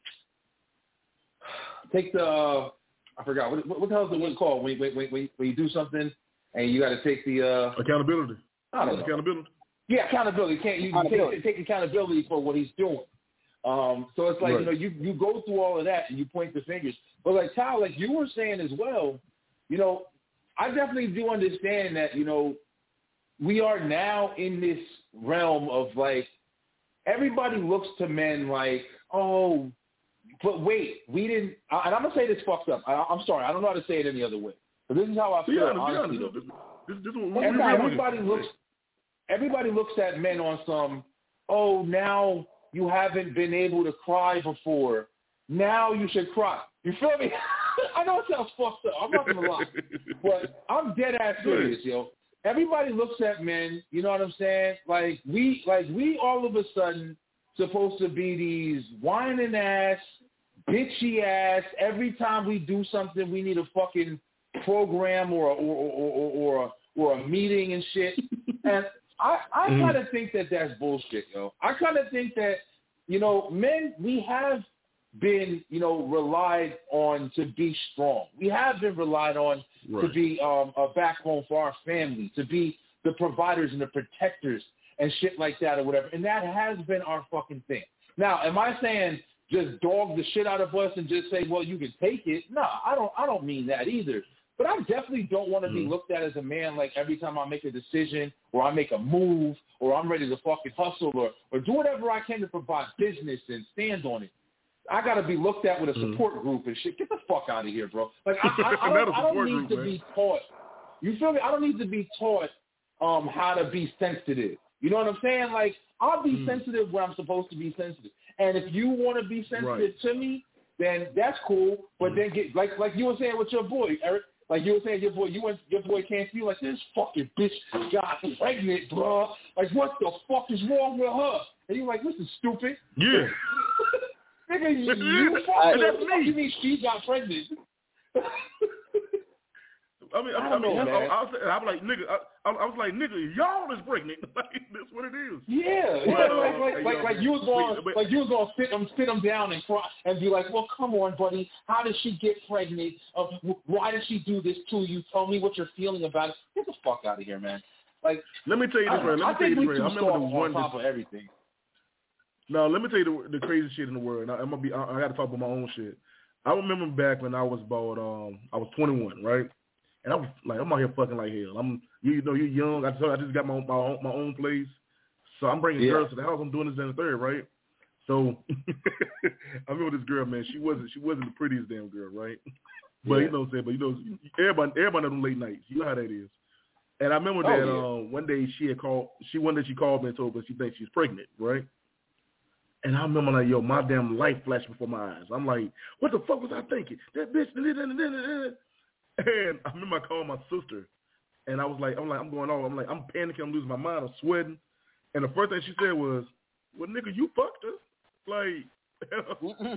take the uh, I forgot what what the hell is it called when when when when you do something and you got to take the uh, accountability. I don't know. Accountability. Yeah, accountability. Can't you accountability. Take, take accountability for what he's doing? Um, so it's like, right. you know, you, you go through all of that and you point the fingers. But like Kyle, like you were saying as well, you know, I definitely do understand that, you know, we are now in this realm of like, everybody looks to men like, oh, but wait, we didn't, and I'm going to say this fucked up. I, I'm sorry. I don't know how to say it any other way. But this is how I feel, yeah, honestly. yeah, Though. This, this, this, everybody, everybody looks, everybody looks at men on some, oh, now you haven't been able to cry before. Now you should cry. You feel me? I know it sounds fucked up. I'm not going to lie. But I'm dead ass serious, yo. Everybody looks at men, you know what I'm saying? Like we like we all of a sudden supposed to be these whining ass, bitchy ass, every time we do something we need a fucking program or a, or, or, or, or, a, or a meeting and shit. And I, I mm. kind of think that that's bullshit, yo. I kind of think that, you know, men, we have been, you know, relied on to be strong. We have been relied on right. to be um, a backbone for our family, to be the providers and the protectors and shit like that or whatever. And that has been our fucking thing. Now, am I saying just dog the shit out of us and just say, well, you can take it? No, I don't, I don't mean that either. But I definitely don't want to mm. be looked at as a man like every time I make a decision or I make a move or I'm ready to fucking hustle or, or do whatever I can to provide business and stand on it. I got to be looked at with a support mm. group and shit. Get the fuck out of here, bro. Like, I, I, I, don't, I don't need group, to man. be taught. You feel me? I don't need to be taught um, how to be sensitive. You know what I'm saying? Like, I'll be mm. sensitive when I'm supposed to be sensitive. And if you want to be sensitive right. to me, then that's cool. But mm. then get, like like you were saying with your boy, Eric, Like you were saying, your boy, you went, your boy came to you like, this fucking bitch got pregnant, bro. Like, what the fuck is wrong with her? And you're like, this is stupid. Yeah. Nigga, you, you fucking, that's me. You mean she got pregnant? I mean, I, I don't I mean, know, I, man. I, I was, I'm like, nigga, I, I was like, nigga, y'all is pregnant. Like, that's what it is. Yeah, But, yeah, uh, like, like, hey, like, yo, like you was going, but- like you was going to sit them, sit them down and cry and be like, well, come on, buddy, how did she get pregnant? Uh, why did she do this to you? Tell me what you're feeling about it. Get the fuck out of here, man. Like, let me tell you this, I, right? Let me I tell think you we this, too right? I remember the soft one. on top of everything. No, let me tell you the, the crazy shit in the world. I, I'm gonna be. I, I got to talk about my own shit. I remember back when I was about, um, I was twenty-one, right? And I was like, I'm out here fucking like hell. I'm, you know, you're young. I just, I just got my my own, my own place, so I'm bringing Yeah. girls to the house. I'm doing this in the third, right? So I remember this girl, man. She wasn't, she wasn't the prettiest damn girl, right? But Yeah. you know what I'm saying. But you know, everybody, everybody on them late nights. You know how that is. And I remember Oh, that yeah. uh, one day she had called. She one day she called me and told me she thinks she's pregnant, right? And I remember like, yo, my damn life flashed before my eyes. I'm like, what the fuck was I thinking? That bitch. And I remember I called my sister, and I was like, I'm like, I'm going on. I'm like, I'm panicking. I'm losing my mind. I'm sweating. And the first thing she said was, well, nigga, you fucked her. Like, and,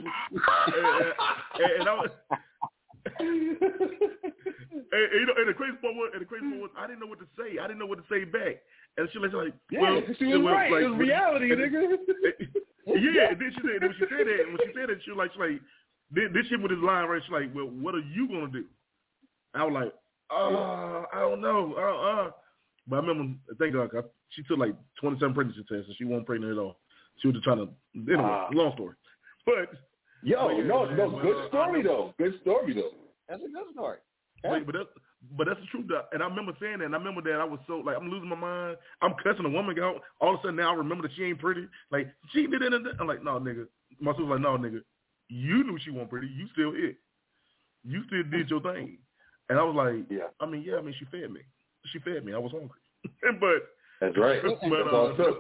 and, and I was, and, and, you know, and the crazy part was, and the crazy part was, I didn't know what to say. I didn't know what to say back. And she was like, Yeah, well, she was well, right. like, it was reality, and, nigga. yeah, and then she said, when she said that, when she said that, she was like, she like, this, this shit with this line right, she's like, well, what are you gonna do? I was like, uh, I don't know, uh, uh. But I remember, thank God, she took like twenty-seven pregnancy tests, and she wasn't pregnant at all. She was just trying to, anyway, Wow. long story. But Yo, but yeah, no, man, no, but, good uh, story though. Good story though. That's a good story. But, but that's but that's the truth. Though. And I remember saying that. And I remember that I was so like I'm losing my mind. I'm cussing a woman out. All of a sudden now I remember that she ain't pretty. Like she did it. I'm like, no, nigga. My sister's like, no, nigga. You knew she wasn't pretty. You still hit. You still did your thing. And I was like, Yeah. I mean, yeah. I mean, she fed me. She fed me. I was hungry. but That's right. but That's uh, all true.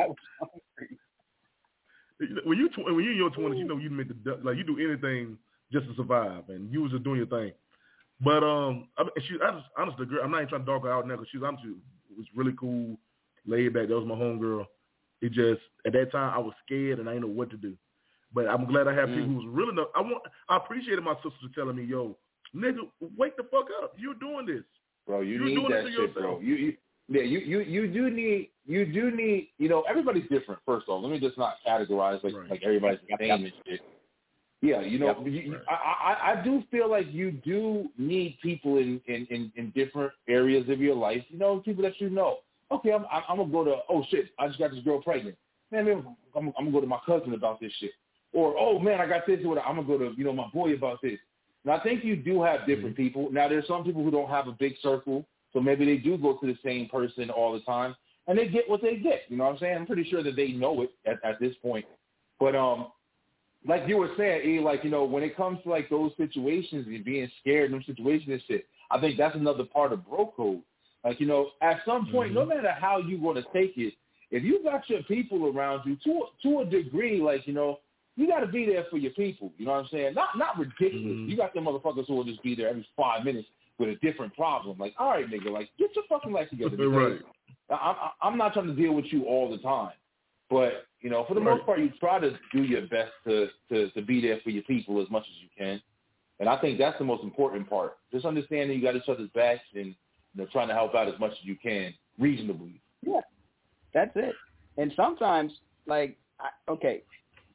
when you tw- when you in your twenties, you know you make the like you do anything just to survive, and you was just doing your thing. But um, I mean, she honest, honestly, the girl, I'm not even trying to dog her out now because she's honestly it was really cool, laid back. That was my homegirl. It just at that time I was scared and I didn't know what to do. But I'm glad I have Mm. people who's really know. I want. I appreciated my sister telling me, "Yo, nigga, wake the fuck up! You're doing this, Bro, you You're need doing that it to shit, yourself. bro. You, you, yeah, you, you, you do need, you do need, you know, everybody's different. First off, let me just not categorize like Right. like everybody's the same and shit. Yeah, you know, Yep. you, you- Right. I, I, I do feel like you do need people in, in, in, in different areas of your life. You know, people that you know. Okay, I'm, I'm gonna go to. Oh shit, I just got this girl pregnant. Man, man I'm, I'm gonna go to my cousin about this shit. Or oh man, I got this. With I'm gonna go to you know my boy about this. And I think you do have different Mm-hmm. people. Now there's some people who don't have a big circle, so maybe they do go to the same person all the time, and they get what they get. You know what I'm saying? I'm pretty sure that they know it at, at this point. But um. Like you were saying, E, like, you know, when it comes to, like, those situations and being scared in those situations and shit, I think that's another part of bro code. Like, you know, at some point, Mhm. no matter how you want to take it, if you got your people around you, to, to a degree, like, you know, you got to be there for your people. You know what I'm saying? Not not ridiculous. Mhm. You got them motherfuckers who will just be there every five minutes with a different problem. Like, all right, nigga, like, get your fucking life together. because Right. I, I, I'm not trying to deal with you all the time. But, you know, for the Right. most part, you try to do your best to, to, to be there for your people as much as you can. And I think that's the most important part. Just understanding you got each other's backs and, you know, trying to help out as much as you can reasonably. Yeah, that's it. And sometimes, like, I, okay,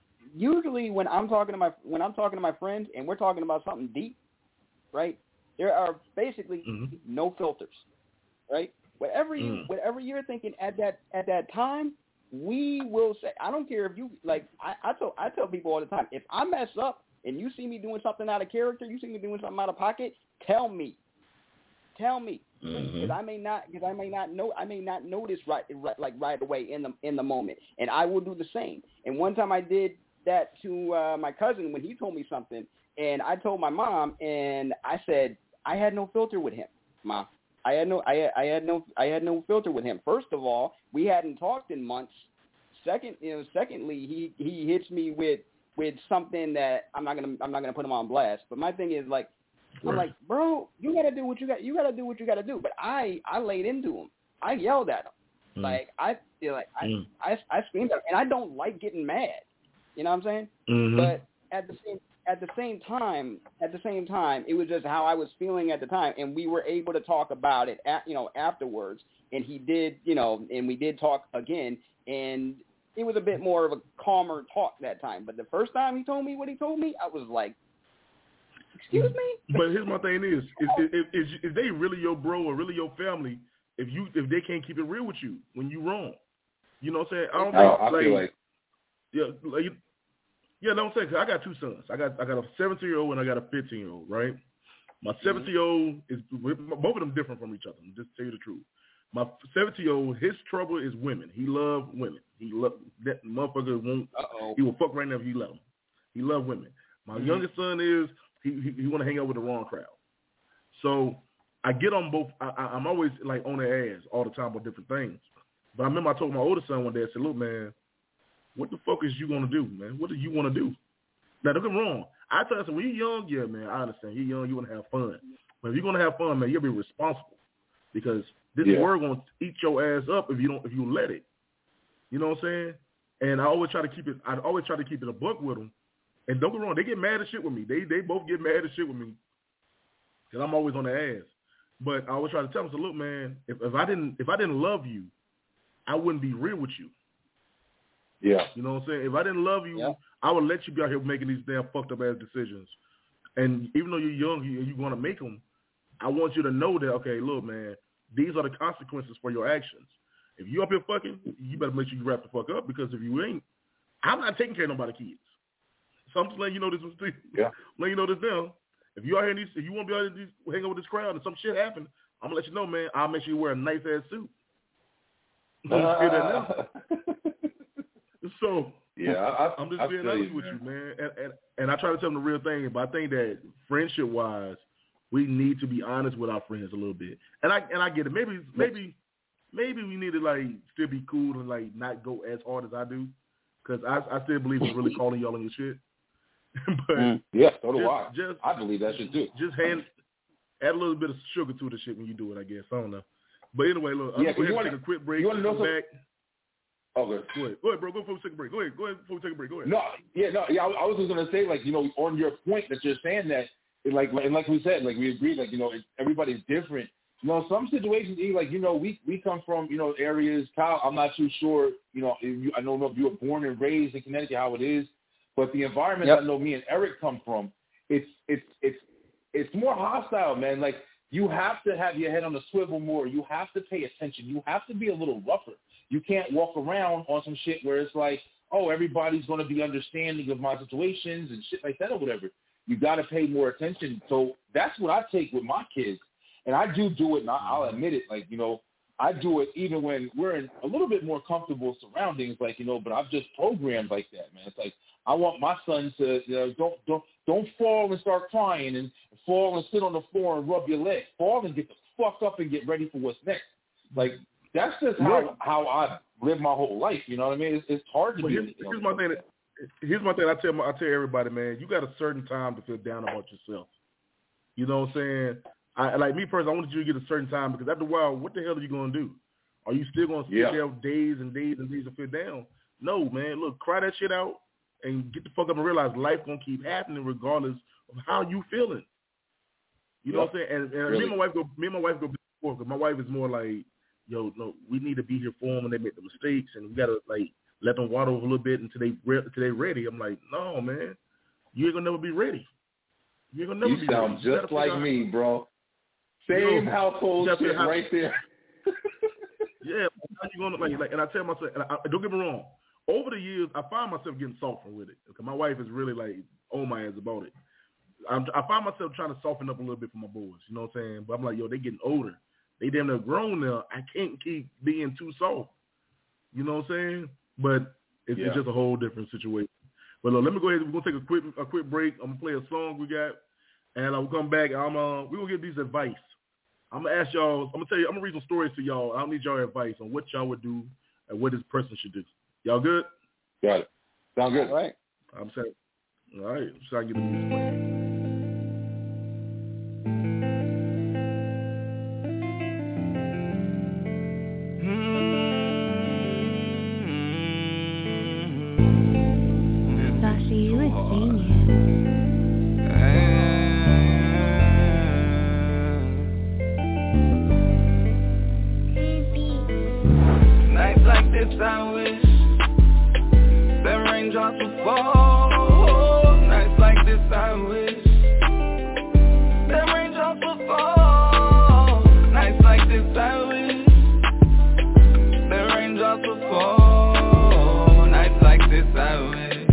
usually when I'm talking to my when I'm talking to my friends and we're talking about something deep, right? There are basically Mhm. no filters, right? Whatever you Mm. whatever you're thinking at that at that time, we will say. I don't care if you like. I, I tell I tell people all the time. If I mess up and you see me doing something out of character, you see me doing something out of pocket, tell me. Tell me, because Mhm. I may not, because I may not know, I may not notice right, right, like right away in the in the moment, and I will do the same. And one time I did that to uh, my cousin when he told me something, and I told my mom, and I said I had no filter with him, Ma. I had no, I, I had no, I had no filter with him. First of all, we hadn't talked in months. Second, you know, secondly, he he hits me with with something that I'm not gonna I'm not gonna put him on blast. But my thing is like. I'm like, bro, you gotta do what you got. You gotta do what you gotta do. But I, I laid into him. I yelled at him. Mm. Like I feel like I, mm. I, I screamed at him, and I don't like getting mad. You know what I'm saying? Mm-hmm. But at the same, at the same time, at the same time, it was just how I was feeling at the time, and we were able to talk about it, at, you know, afterwards. And he did, you know, and we did talk again, and it was a bit more of a calmer talk that time. But the first time he told me what he told me, I was like, excuse me? But here's my thing is, is, is, is, is they really your bro or really your family if you if they can't keep it real with you when you wrong? You know what I'm saying? I don't oh, think, I like, feel like, yeah, like, yeah, no, I'm saying, cause I got two sons. I got I got a seventeen-year-old and I got a fifteen-year-old, right? My seventeen-year-old is, both of them different from each other, just to tell you the truth. My seventeen-year-old, his trouble is women. He love women. He love, that motherfucker won't, Uh-oh. he will fuck right now if he love him. He love women. My mm-hmm. youngest son is, he he, he want to hang out with the wrong crowd. So I get on both, I, I, I'm always like on their ass all the time about different things. But I remember I told my older son one day, I said, look, man, what the fuck is you going to do, man? What do you want to do? Now, don't get me wrong. I tell you, when you're young, yeah, man, I understand. You're young, you want to have fun. But if you're going to have fun, man, you'll be responsible because this yeah. word going to eat your ass up if you don't, if you let it. You know what I'm saying? And I always try to keep it, I always try to keep it a buck with them. And don't get me wrong, they get mad as shit with me. They they both get mad as shit with me because I'm always on their ass. But I always try to tell them, so look, man, if, if I didn't if I didn't love you, I wouldn't be real with you. Yeah. You know what I'm saying? If I didn't love you, yeah. I would let you be out here making these damn fucked up ass decisions. And even though you're young and you, you want to make them, I want you to know that, okay, look, man, these are the consequences for your actions. If you up here fucking, you better make sure you wrap the fuck up because if you ain't, I'm not taking care of nobody's kids. So I'm just letting you know this. Yeah. Letting you know this now. If you out here, in these, if you want to be out here, hang out with this crowd and some shit happen, I'm gonna let you know, man. I'll make sure you wear a nice ass suit. I'm just saying that now. So yeah, I, I'm just I being honest you, with man. you, man. And, and and I try to tell them the real thing, but I think that friendship wise, we need to be honest with our friends a little bit. And I and I get it. Maybe maybe maybe we need to like still be cool and like not go as hard as I do, because I I still believe in really calling y'all on your shit. but mm, yeah, so do just, I. Just, I believe that shit too. Just hand add a little bit of sugar to the shit when you do it. I guess I don't know. But anyway, look, I'm yeah, going to wanna, take a quick break. You want to know something? Back. Okay. Go ahead. Go ahead, bro. Go before we take a break. Go ahead. Go ahead before we take a break. Go ahead. No, yeah, no, yeah. I, I was just gonna say, like, you know, on your point that you're saying that, it, like, and like we said, like we agreed, like, you know, it, everybody's different. You know, some situations, like, you know, we we come from, you know, areas. Kyle, I'm not too sure. You know, if you, I don't know if you were born and raised in Connecticut, how it is, but the environment yep. I know me and Eric come from, it's it's it's it's more hostile, man. Like, you have to have your head on the swivel more. You have to pay attention. You have to be a little rougher. You can't walk around on some shit where it's like, oh, everybody's going to be understanding of my situations and shit like that or whatever. You got to pay more attention. So that's what I take with my kids. And I do do it, and I'll admit it. Like, you know, I do it even when we're in a little bit more comfortable surroundings, like, you know, but I've just programmed like that, man. It's like, I want my son to, you know, don't, don't, don't fall and start crying and fall and sit on the floor and rub your leg. Fall and get the fuck up and get ready for what's next. Like, that's just how, how I live my whole life. You know what I mean? It's, it's hard to well, be. Here's, here's my thing. Here's my thing. I tell my, I tell everybody, man. You got a certain time to feel down about yourself. You know what I'm saying? I like me personally. I wanted you to get a certain time because after a while, what the hell are you gonna do? Are you still gonna sit yeah. there days and days and days and feel down? No, man. Look, cry that shit out and get the fuck up and realize life gonna keep happening regardless of how you feeling. You know yep. what I'm saying? And, and really? me and my wife go. Me and my wife go before because my wife is more like, yo, no, we need to be here for them when they make the mistakes, and we gotta like let them water over a little bit until they until they ready. I'm like, no, man, you ain't gonna never be ready. You ain't gonna never you be sound ready. You just like me, bro. Same you know, household shit how, right there. yeah, how you gonna like, like? And I tell myself, and I, don't get me wrong. Over the years, I find myself getting softer with it because my wife is really like on my ass about it. I'm, I find myself trying to soften up a little bit for my boys. You know what I'm saying? But I'm like, yo, they getting older. They damn near grown now. I can't keep being too soft. You know what I'm saying? But it's, yeah. it's just a whole different situation. But look, let me go ahead. We're gonna take a quick a quick break. I'm gonna play a song we got, and I'll come back. I'm uh, we gonna give these advice. I'm gonna ask y'all. I'm gonna tell you. I'm gonna read some stories to y'all. I need y'all advice on what y'all would do and what this person should do. Y'all good? Got it. Sound good. All right. I'm saying. All right. So I get the music playing. this I wish that raindrops would fall. Nights like this I wish that raindrops would fall. Nights like this I wish that raindrops would fall. Nights like this I wish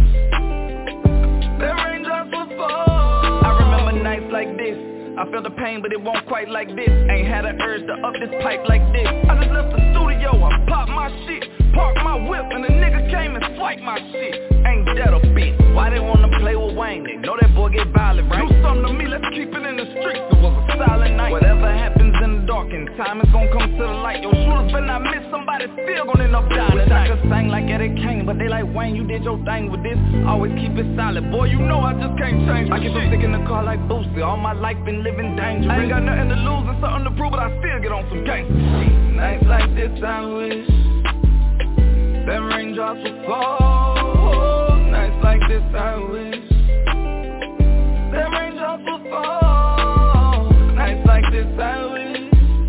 that raindrops would fall. I remember nights like this. I feel the pain, but it won't quite like this. Ain't had an urge to up this pipe like this. I just left the studio, I popped my shit, parked my whip, and a nigga came and swiped my shit. Ain't that a bitch? Why they wanna play with Wayne? They know that boy get violent, right? Do something to me, let's keep it in the streets. It was a silent night. Whatever happens in the dark, and time is gonna come to the light. Your shooters better not miss, somebody still gonna end up dying. Wish I could sing like Eddie Kane, but they like, Wayne, you did your thing with this. Always keep it solid, boy, you know I just can't change I get so sick in the car like Boosie. All my life been living dangerous. I ain't got nothing to lose and something to prove, but I still get on some gangsta shit. Nights like this I wish that raindrops would fall. Nights like this I wish that raindrops would fall. Nights like this I wish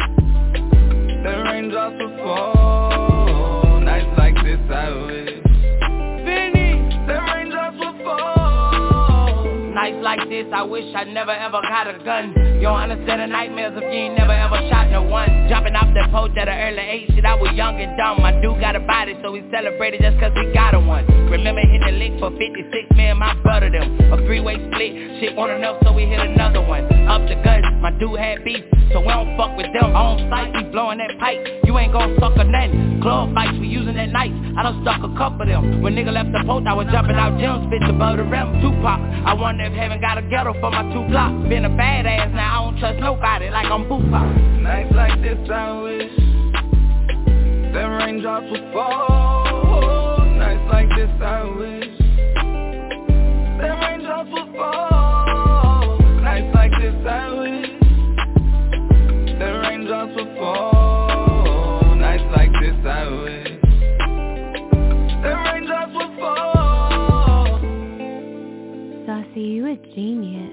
that raindrops would fall. Nights like this I wish Vinny, that raindrops would fall. Nights like this I wish I never ever got a gun. You don't understand the nightmares if you ain't never ever shot no one. Jumping off that porch at an early age, shit I was young and dumb. My dude got a body so we celebrated just cause he got a one. Remember hitting the lick for fifty-six, me and my brother them. A three-way split, shit wasn't enough so we hit another one. Up the guns, my dude had beef, so we don't fuck with them. On sight, we blowing that pipe, you ain't gon' suck or nothing. Club fights, we using that knife, I done stuck a couple of them. When nigga left the post, I was jumping out gems, spits above the rim. Tupac, I wonder if heaven got a ghetto for my two blocks. Been a badass now, I don't trust nobody like I'm Tupac. Nights like this I wish that raindrops would fall. Nights like this I wish that raindrops would fall. Nights like this I wish that raindrops would fall. Nights like this I wish that raindrops would fall. Saucy, you a genius.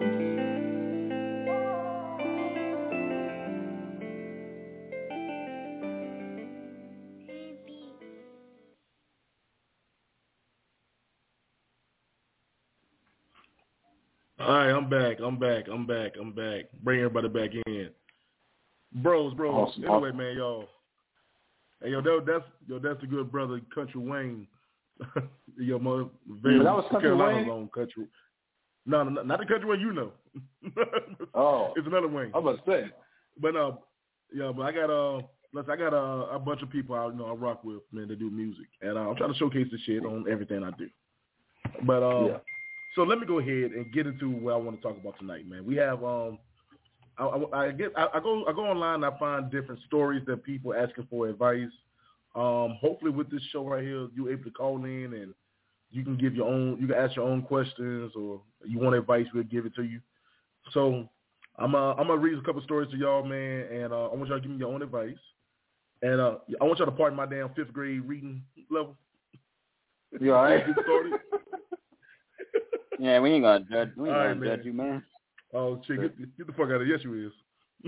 All right, I'm back. I'm back. I'm back. I'm back. Bring everybody back in. Bros, bros. Awesome. Anyway, man, y'all. Hey, yo, that, that's yo, that's the good brother, Country Wayne. yo, mother, very yeah, that was Country Carolina's Wayne? own country. No, no, not the Country Wayne you know. Oh, it's another Wayne. I was about to say. But uh, yeah, but I got uh, listen, I got uh, a bunch of people I you know I rock with, man, that do music, and uh, I'm trying to showcase this shit on everything I do. But um. Yeah. So let me go ahead and get into what I want to talk about tonight, man. We have, um, I, I, I get, I, I go, I go online, and I find different stories that people asking for advice. Um, hopefully, with this show right here, you're able to call in and you can give your own, you can ask your own questions, or you want advice, we'll give it to you. So I'm, uh, I'm gonna read a couple stories to y'all, man, and uh, I want y'all to give me your own advice. And uh, I want y'all to pardon my damn fifth grade reading level. You all right? Yeah, we ain't gonna judge. We ain't All gonna right, judge you, man. Oh, shit, get, get the fuck out of here. Yes, you is.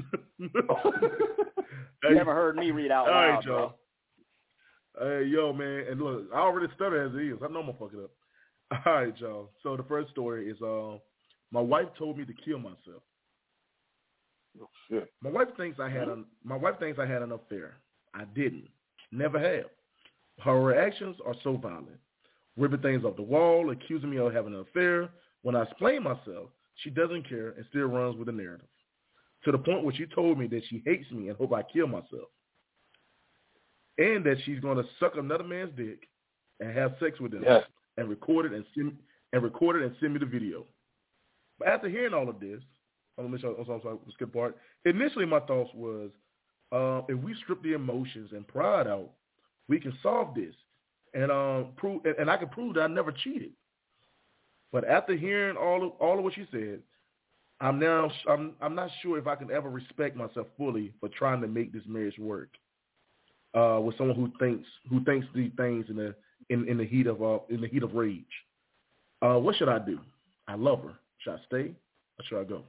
You never heard me read out All loud, right, y'all. bro. Hey, yo, man, and look, I already stutter as it is. I know I'm gonna fuck it up. All right, y'all. So the first story is, uh, my wife told me to kill myself. Oh shit. My wife thinks I had a, my wife thinks I had an affair. I didn't. Never have. Her reactions are so violent. Ripping things off the wall, accusing me of having an affair. When I explain myself, she doesn't care and still runs with the narrative. To the point where she told me that she hates me and hope I kill myself. And that she's going to suck another man's dick and have sex with him. Yes. And record it and send, and record it and send me the video. But after hearing all of this, I'm going to I'm sorry, I'm sorry, skip part. Initially, my thoughts was, uh, if we strip the emotions and pride out, we can solve this. And um, prove, and, and I can prove that I never cheated. But after hearing all of all of what she said, I'm now I'm I'm not sure if I can ever respect myself fully for trying to make this marriage work uh, with someone who thinks who thinks these things in the in, in the heat of uh, in the heat of rage. Uh, what should I do? I love her. Should I stay or should I go?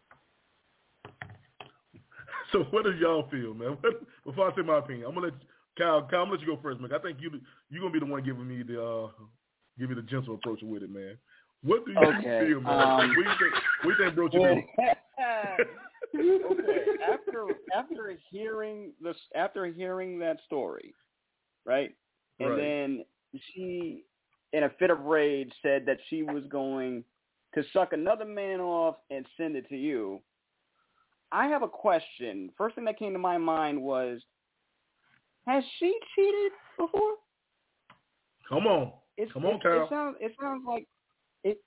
So what do y'all feel, man? Before I say my opinion, I'm gonna let Kyle, Kyle, I'm gonna let you go first, man. I think you you're gonna be the one giving me the uh, give me the gentle approach with it, man. What do you okay. feel, man? Um, what do you think? What do you think, bro? You do? Okay. After after hearing this, after hearing that story, right, and right. then she, in a fit of rage, said that she was going to suck another man off and send it to you. I have a question. First thing that came to my mind was, has she cheated before? Come on. It's, Come on, it, Kyle. It sounds, it sounds like it.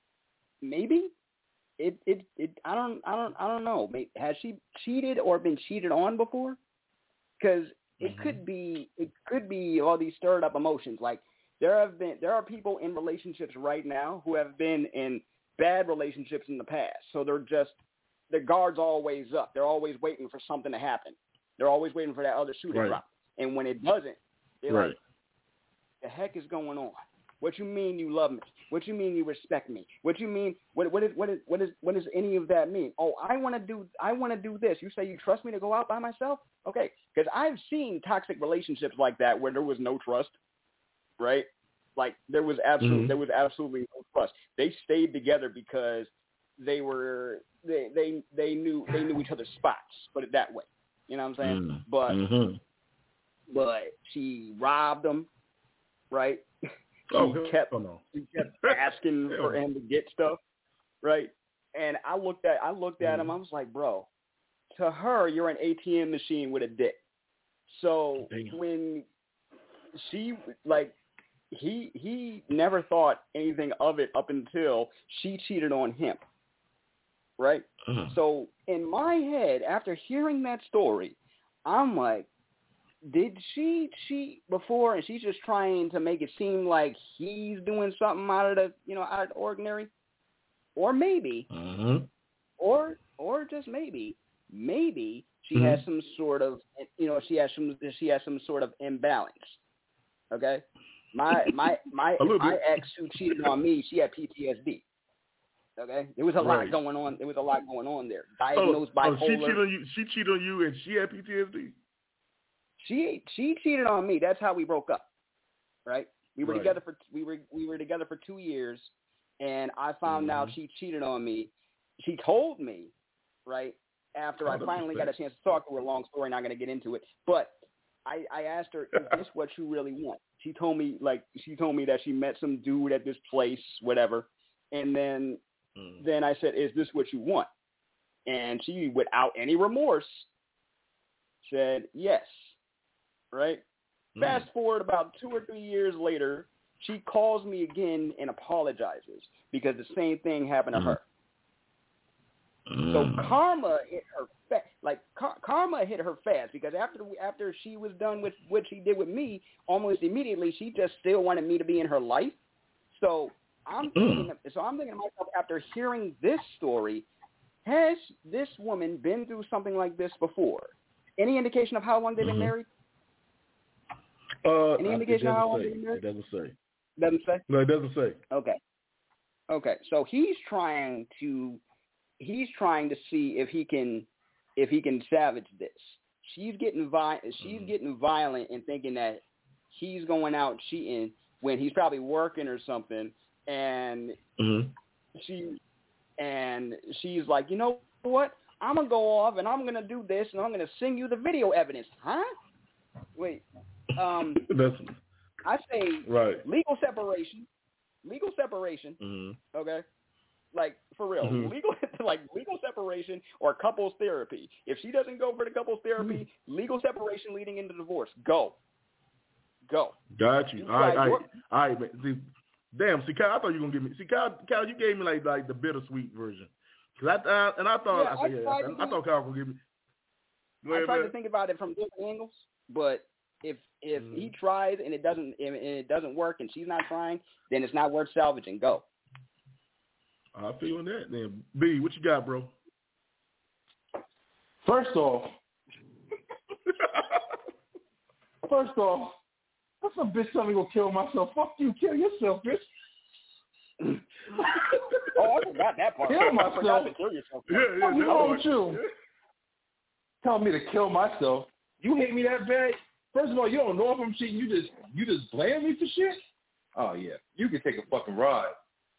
Maybe. It, it, it. I don't, I don't, I don't know. Has she cheated or been cheated on before? Because it mm-hmm. could be, it could be all these stirred up emotions. Like there have been, there are people in relationships right now who have been in bad relationships in the past. So they're just, their guard's always up. They're always waiting for something to happen. They're always waiting for that other shoe to right. drop. And when it doesn't, they're right. like, the heck is going on? What you mean you love me? What you mean you respect me? What you mean? What what is what is what is what does any of that mean? Oh, I want to do I want to do this. You say you trust me to go out by myself? Okay, because I've seen toxic relationships like that where there was no trust, right? Like there was absolute mm-hmm. there was absolutely no trust. They stayed together because they were they they they knew they knew each other's spots. Put it that way. You know what I'm saying? Mm-hmm. But mm-hmm. but she robbed them, right? She oh, kept oh, no. she kept asking for him to get stuff, right? And I looked at I looked at mm-hmm. him. I was like, bro, to her, you're an A T M machine with a dick. So Damn. when she like he he never thought anything of it up until she cheated on him, right? Uh-huh. So in my head, after hearing that story, I'm like, did she cheat before and she's just trying to make it seem like he's doing something out of the, you know, out of the ordinary? Or maybe, uh-huh. or or just maybe, maybe she mm-hmm. has some sort of, you know, she has some she has some sort of imbalance. Okay, my my my my ex who cheated on me, she had P T S D. Okay, there was a right. lot going on. There was a lot going on there. Diagnosed oh, bipolar. Oh, she cheated on you. She cheated on you, and she had P T S D. She she cheated on me. That's how we broke up, right? We were right. together for we were we were together for two years, and I found mm-hmm. out she cheated on me. She told me, right after oh, I finally got a chance to talk to her. Long story, not going to get into it. But I, I asked her, "Is this what you really want?" She told me like she told me that she met some dude at this place, whatever, and then mm. then I said, "Is this what you want?" And she, without any remorse, said yes. Right? Mm. Fast forward about two or three years later, she calls me again and apologizes because the same thing happened to mm. her. Mm. So karma hit her fast. Like car- karma hit her fast because after after she was done with what she did with me, almost immediately she just still wanted me to be in her life. So I'm thinking. Mm. So I'm thinking to myself after hearing this story, has this woman been through something like this before? Any indication of how long they've been mm-hmm. married? Uh, Any indication it how long say. they've been married? It doesn't say. Doesn't say? No, it doesn't say. Okay. Okay. So he's trying to he's trying to see if he can if he can savage this. She's getting vi- she's mm-hmm. getting violent and thinking that he's going out cheating when he's probably working or something, and mm-hmm. she and she's like, you know what? I'm gonna go off and I'm gonna do this and I'm gonna send you the video evidence, huh? Wait. Um, That's, I say right. legal separation, legal separation. Mm-hmm. Okay, like for real, mm-hmm. legal like legal separation or couples therapy. If she doesn't go for the couples therapy, mm-hmm. legal separation leading into divorce. Go, go. Got you. you all right, all right, all right. Man. See, damn. See, Kyle, I thought you were gonna give me. See, Kyle, Kyle, you gave me like like the bittersweet version. Cause I uh, and I thought yeah, I, said, I, yeah, I, I thought Kyle would give me. Go ahead, I tried man. to think about it from different angles, but. If if mm. he tries and it doesn't and it doesn't work and she's not trying, then it's not worth salvaging. Go. I feel that then. B, what you got, bro? First off, first off, that's a bitch telling me to go kill myself. Fuck you, kill yourself, bitch. Oh, I forgot that part. Kill myself. I forgot to kill yourself. Yeah, yeah, What's wrong with you? Yeah. Tell me to kill myself. You hate me that bad? First of all, you don't know if I'm cheating. You just you just blame me for shit. Oh yeah, you can take a fucking ride.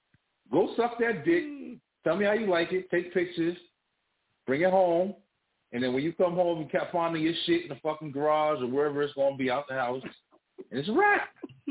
Go suck that dick. Tell me how you like it. Take pictures. Bring it home. And then when you come home, you kept finding your shit in the fucking garage or wherever it's going to be out the house. And it's a wrap.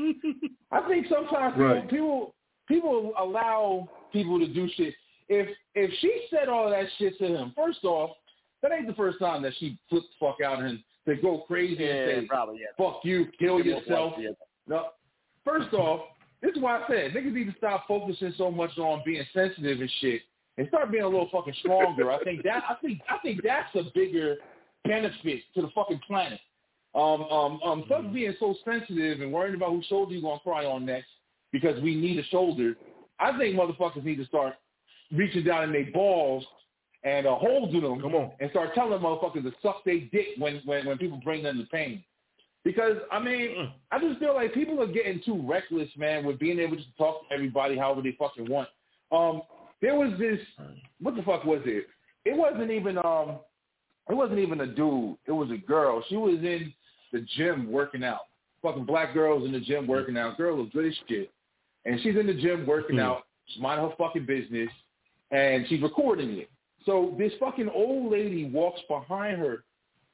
I think sometimes right. people, people people allow people to do shit. If if she said all that shit to him, first off, that ain't the first time that she flipped the fuck out and they go crazy yeah, and say, probably, yeah. fuck you, kill yeah, yourself. Yeah. No. First off, this is why I said niggas need to stop focusing so much on being sensitive and shit and start being a little fucking stronger. I think that I think I think that's a bigger benefit to the fucking planet. Um, um, um, fuck being so sensitive and worrying about whose shoulder you're gonna cry on next because we need a shoulder. I think motherfuckers need to start reaching down in their balls and uh, holding them, come on, and start telling motherfuckers to suck their dick when, when when people bring them the pain. Because I mean, I just feel like people are getting too reckless, man, with being able to talk to everybody however they fucking want. Um, there was this, what the fuck was it? It wasn't even um, it wasn't even a dude. It was a girl. She was in the gym working out. Fucking black girls in the gym working out. Girl was good as shit, and she's in the gym working mm. out. She's minding her fucking business, and she's recording it. So this fucking old lady walks behind her,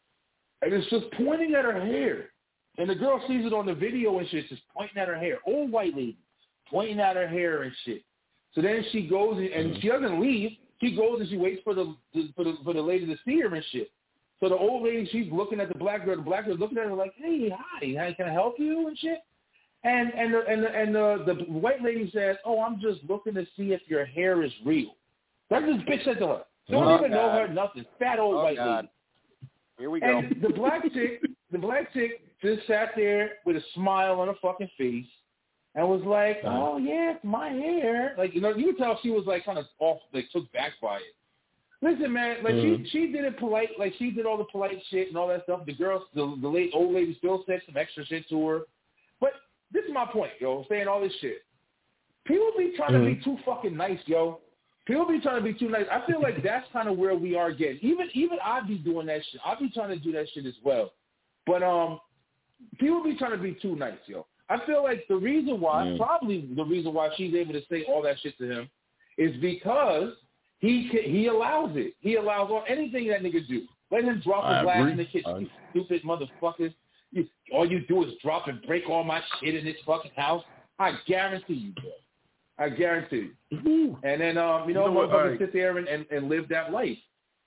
and it's just pointing at her hair. And the girl sees it on the video and shit, just pointing at her hair. Old white lady, pointing at her hair and shit. So then she goes, and mm-hmm. she doesn't leave. She goes and she waits for the, the for the for the lady to see her and shit. So the old lady, she's looking at the black girl. The black girl's looking at her like, hey, hi, can I help you and shit? And and the, and the, and the, the white lady says, oh, I'm just looking to see if your hair is real. That's this bitch said to her. Don't oh, even God. know her nothing. Fat old oh, white God. lady. Here we go. And the black chick, the black chick just sat there with a smile on her fucking face and was like, oh, yeah, it's my hair. Like, you know, you could tell she was, like, kind of off, like, took back by it. Listen, man, like, mm. she she did it polite. Like, she did all the polite shit and all that stuff. The girl, the, the late, old lady still said some extra shit to her. But this is my point, yo, saying all this shit. People be trying mm. to be too fucking nice, yo. People be trying to be too nice. I feel like that's kind of where we are getting. Even even I be doing that shit. I be trying to do that shit as well. But um, people be trying to be too nice, yo. I feel like the reason why, mm. probably the reason why she's able to say all that shit to him is because he he allows it. He allows all anything that nigga do. Let him drop a glass agree. in the kitchen. You stupid motherfuckers. You, all you do is drop and break all my shit in this fucking house. I guarantee you, bro. I guarantee you. And then, um, you know, you know motherfuckers right. sit there and, and, and live that life.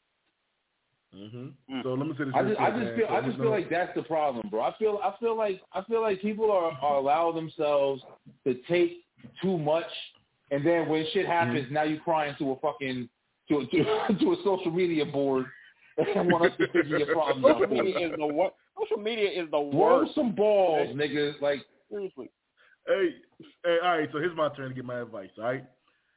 Mm-hmm. So let me say this. I just, quick, I just man. feel, so I just feel like that's the problem, bro. I feel, I feel like, I feel like people are, are allowing themselves to take too much, and then when shit happens, mm-hmm. now you crying to a fucking, to a, to, to a social media board and want us to figure your problems out. Social media is the what? Social media is the worst. Blow some balls, niggas. Like seriously. Hey, hey, all right. So here's my turn to get my advice. All right.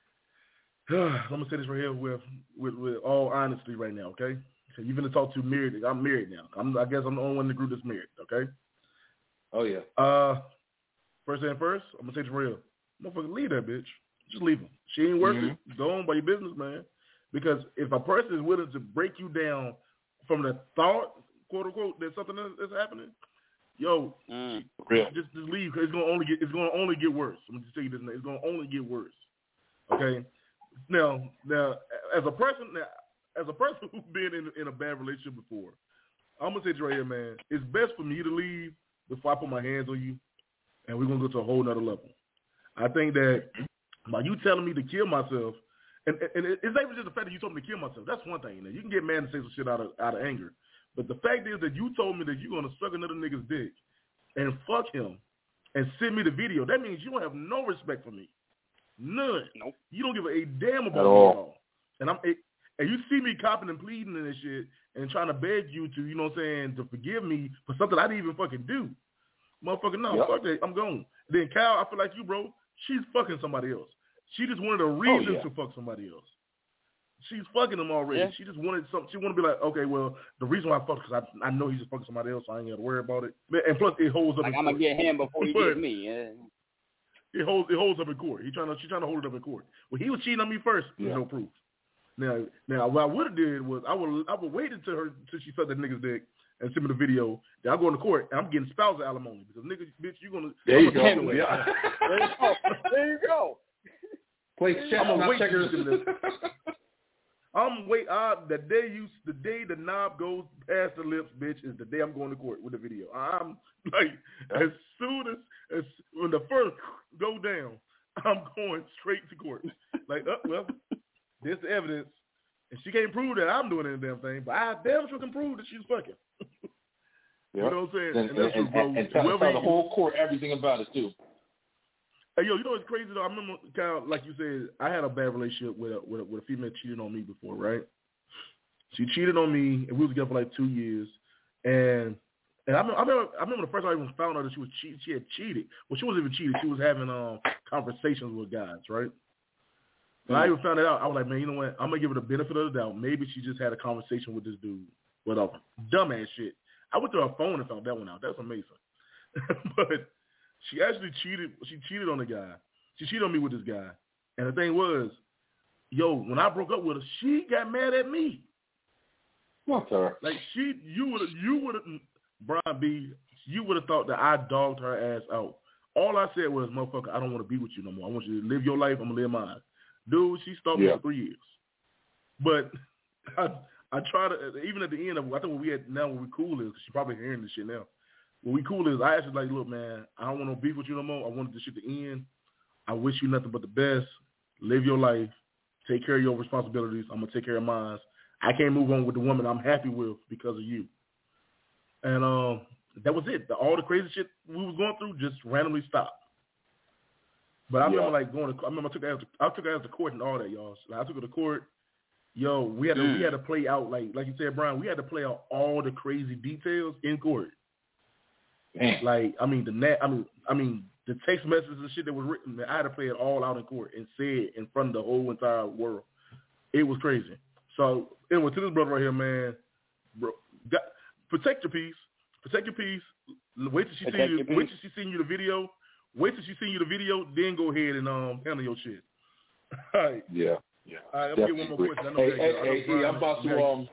I'm gonna say this right here with with, with all honesty right now. Okay. So you're gonna talk to married. I'm married now. I'm, I guess I'm the only one in the group that's married. Okay. Oh yeah. Uh, first thing first, I'm gonna say this real. Motherfucker, leave that bitch. Just leave her. She ain't worth mm-hmm. it. Go on by your business, man. Because if a person is willing to break you down from the thought, quote unquote, that something is happening. Yo, mm, real. Just, just leave because it's gonna only get it's gonna only get worse. I'm gonna just tell you this. It's gonna only get worse. Okay. Now, now, as a person, now, as a person who's been in in a bad relationship before, I'm gonna say this right here, man. It's best for me to leave before I put my hands on you, and we're gonna go to a whole nother level. I think that by you telling me to kill myself, and, and it's not even just the fact that you told me to kill myself. That's one thing. You know, you can get mad and say some shit out of out of anger. But the fact is that you told me that you're going to suck another nigga's dick and fuck him and send me the video. That means you don't have no respect for me. None. Nope. You don't give a damn about me at all. And I'm it, and you see me copping and pleading and this shit and trying to beg you to, you know what I'm saying, to forgive me for something I didn't even fucking do. Motherfucker, no, yep. fuck that. I'm gone. Then Kyle, I feel like you, bro, she's fucking somebody else. She just wanted a reason oh, yeah. to fuck somebody else. She's fucking him already. Yeah. She just wanted some. She wanted to be like, okay, well, the reason why I fucked because I I know he's just fucking somebody else, so I ain't got to worry about it. And plus, it holds up. Like in I'm court. gonna get him before he gets me. Yeah. It holds it holds up in court. He trying to she's trying to hold it up in court. Well, he was cheating on me first. Yeah. There's no proof. Now, now what I would have did was I would I would wait until her until she sucked that nigga's dick, and send me the video. Then I go into court and I'm getting spousal alimony because nigga, bitch, you gonna there you gonna go. Yeah. There you go. There you go. Play chess, I'm not wait checkers. I'm wait. Uh, the day you, the day the knob goes past the lips, bitch, is the day I'm going to court with the video. I'm like, as soon as, as when the first go down, I'm going straight to court. Like, uh, well, there's the evidence, and she can't prove that I'm doing any damn thing, but I damn sure can prove that she's fucking. Yep. You know what I'm saying? And, and, that's and, true, bro. and, and tell, tell the whole court everything about it too. Hey, yo, you know what's crazy though? I remember, kind of, like you said, I had a bad relationship with a, with a with a female cheated on me before, right? She cheated on me, and we was together for like two years. And and I remember, I remember, I remember the first time I even found out that she was cheat, she had cheated. Well, she wasn't even cheated. She was having um conversations with guys, right? When I even found it out, I was like, man, you know what? I'm gonna give her the benefit of the doubt. Maybe she just had a conversation with this dude. Whatever, dumbass shit. I went to her phone and found that one out. That's amazing. But she actually cheated. She cheated on the guy. She cheated on me with this guy. And the thing was, yo, when I broke up with her, she got mad at me. What's her? Like she, you would, you would have, Brian B, you would have thought that I dogged her ass out. All I said was, motherfucker, I don't want to be with you no more. I want you to live your life. I'm gonna live mine. Dude, she stalked me yeah. for three years. But I, I try to, even at the end of, I think what we had now, what we cool is, she probably hearing this shit now. What we cool is, I actually like, look, man, I don't want no beef with you no more. I wanted this shit to end. I wish you nothing but the best. Live your life. Take care of your responsibilities. I'm going to take care of mine. I can't move on with the woman I'm happy with because of you. And um, that was it. The, all the crazy shit we was going through just randomly stopped. But I yeah. remember like going to, I remember I took her out to, I took her out to court and all that, y'all. So I took her to court. Yo, we had to, mm. we had to play out, like like you said, Brian, we had to play out all the crazy details in court. Man. Like, I mean, the net, I mean, I mean, the text messages and shit that was written, I had to play it all out in court and say it in front of the whole entire world. It was crazy. So, anyway, to this brother right here, man, bro, got, protect your peace. Protect your peace. Wait till she see you. Wait till she seen you the video. Wait till she seen you the video. Then go ahead and um handle your shit. All right. Yeah. Yeah. All right. I'm gonna get one more question. I know hey, that, hey, I know hey, hey, I'm about to um.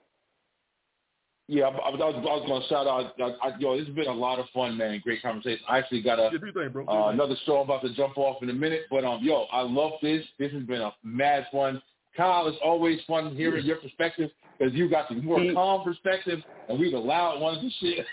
Yeah, I, I, was, I was going to shout out. I, I, yo, this has been a lot of fun, man. Great conversation. I actually got a think, bro? Uh, another show I'm about to jump off in a minute. But, um, yo, I love this. This has been a mad fun. Kyle, it's always fun hearing your perspective because you got the more calm perspective, and we the loud ones and shit.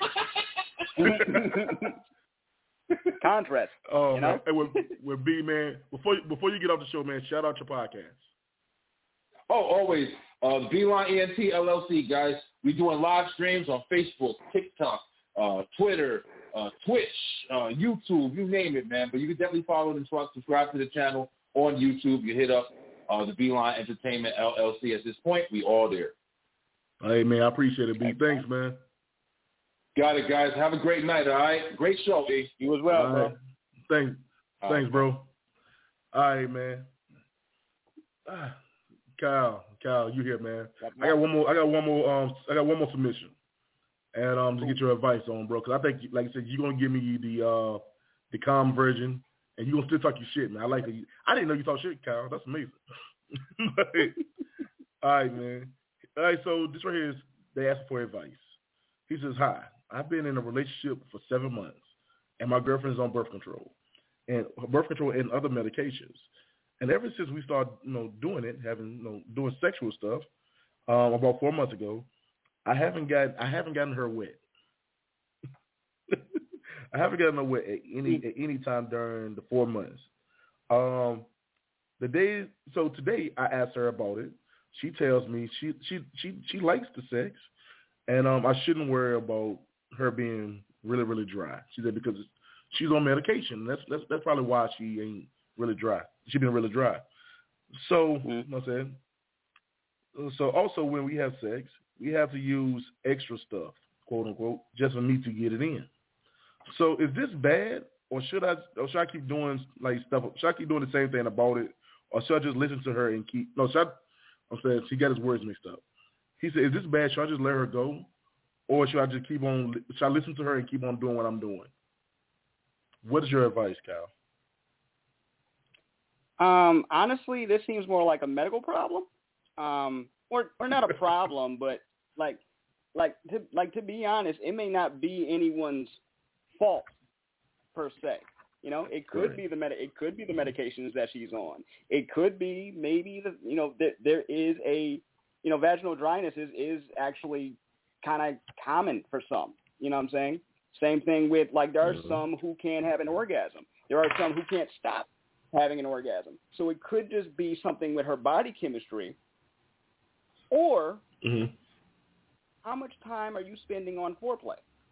Contrast. Oh, you man. know? Hey, with, with B, man, before, before you get off the show, man, shout out your podcast. Oh, always. Uh, Beeline E N T L L C, guys. We're doing live streams on Facebook, TikTok, uh, Twitter, uh, Twitch, uh, YouTube, you name it, man. But you can definitely follow and subscribe to the channel on YouTube. You hit up uh, the Beeline Entertainment L L C at this point. We all there. Hey, man, I appreciate it, B. Thanks, man. Got it, guys. Have a great night, all right? Great show, B. You as well, all bro. Right. Thanks. All Thanks, right. bro. All right, man. Ah. Kyle, Kyle, you here, man? I got one more. I got one more. Um, I got one more submission, and um, to get your advice on, bro, because I think, like I said, you're gonna give me the uh, the calm version, and you are gonna still talk your shit, man. I like it. I didn't know you talk shit, Kyle. That's amazing. But, all right, man. All right, so this right here is they ask for advice. He says, "Hi, I've been in a relationship for seven months, and my girlfriend is on birth control, and birth control and other medications." And ever since we started, you know, doing it, having, you know, doing sexual stuff, um, about four months ago, I haven't got, I haven't gotten her wet. I haven't gotten her wet at any at any time during the four months. Um, the day, so today I asked her about it. She tells me she she she she likes the sex, and um, I shouldn't worry about her being really really dry. She said because she's on medication. That's that's that's probably why she ain't really dry. She been really dry. So, mm-hmm. I said, so also when we have sex, we have to use extra stuff, quote unquote, just for me to get it in. So is this bad, or should I, or should I keep doing like stuff? Should I keep doing the same thing about it, or should I just listen to her and keep? No, should I, I'm saying she got his words mixed up. He said, "Is this bad? Should I just let her go, or should I just keep on? Should I listen to her and keep on doing what I'm doing?" What is your advice, Kyle? Um, honestly, this seems more like a medical problem, um, or or not a problem, but like like to like to be honest, it may not be anyone's fault per se. You know, it could right. be the med- it could be the medications that she's on. It could be maybe the you know that there is a you know vaginal dryness is is actually kind of common for some. You know what I'm saying? Same thing with like there are mm-hmm. some who can't have an orgasm. There are some who can't stop having an orgasm. So it could just be something with her body chemistry, or mm-hmm. how much time are you spending on foreplay?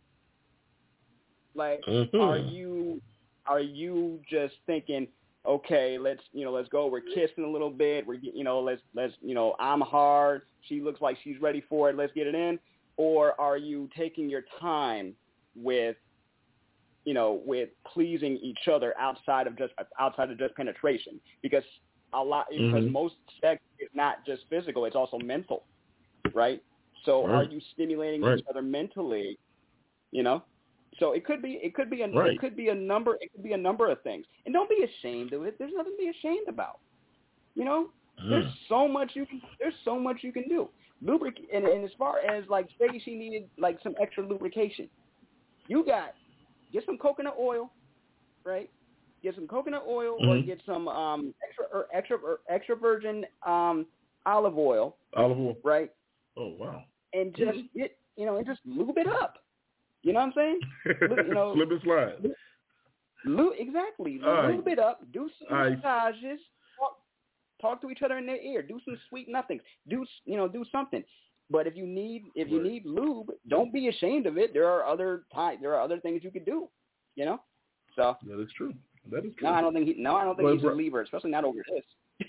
Like, mm-hmm. are you are you just thinking, okay, let's you know, let's go. We're kissing a little bit. We're you know, let's let's you know, I'm hard. She looks like she's ready for it. Let's get it in. Or are you taking your time with, you know, with pleasing each other outside of just outside of just penetration? Because a lot mm-hmm. because most sex is not just physical; it's also mental, right? So, right. are you stimulating right. each other mentally? You know. So it could be, it could be, a, right. it could be a number, it could be a number of things, and don't be ashamed of it. There's nothing to be ashamed about. You know, mm. there's so much you can, there's so much you can do. Lubric, and, and as far as like, say she needed like some extra lubrication, you got get some coconut oil, right? Get some coconut oil, mm-hmm. or get some um, extra, or extra, or extra virgin um, olive oil. Olive oil, right? Oh wow! And just mm-hmm. get, you know, and just lube it up. You know what I'm saying? You know, slip and slide. Lube, exactly. All lube right. it up. Do some All massages. Right. Talk, talk to each other in their ear. Do some sweet nothings. Do you know? Do something. But if you need if you right. need lube, don't be ashamed of it. There are other time. There are other things you could do. You know. So that is true. That is true. No, I don't think he. No, I don't think well, he's a believer, especially not over this.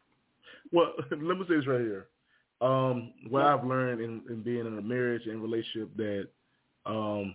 Well, let me say this right here. Um, what yeah. I've learned in, in being in a marriage and relationship that. Um,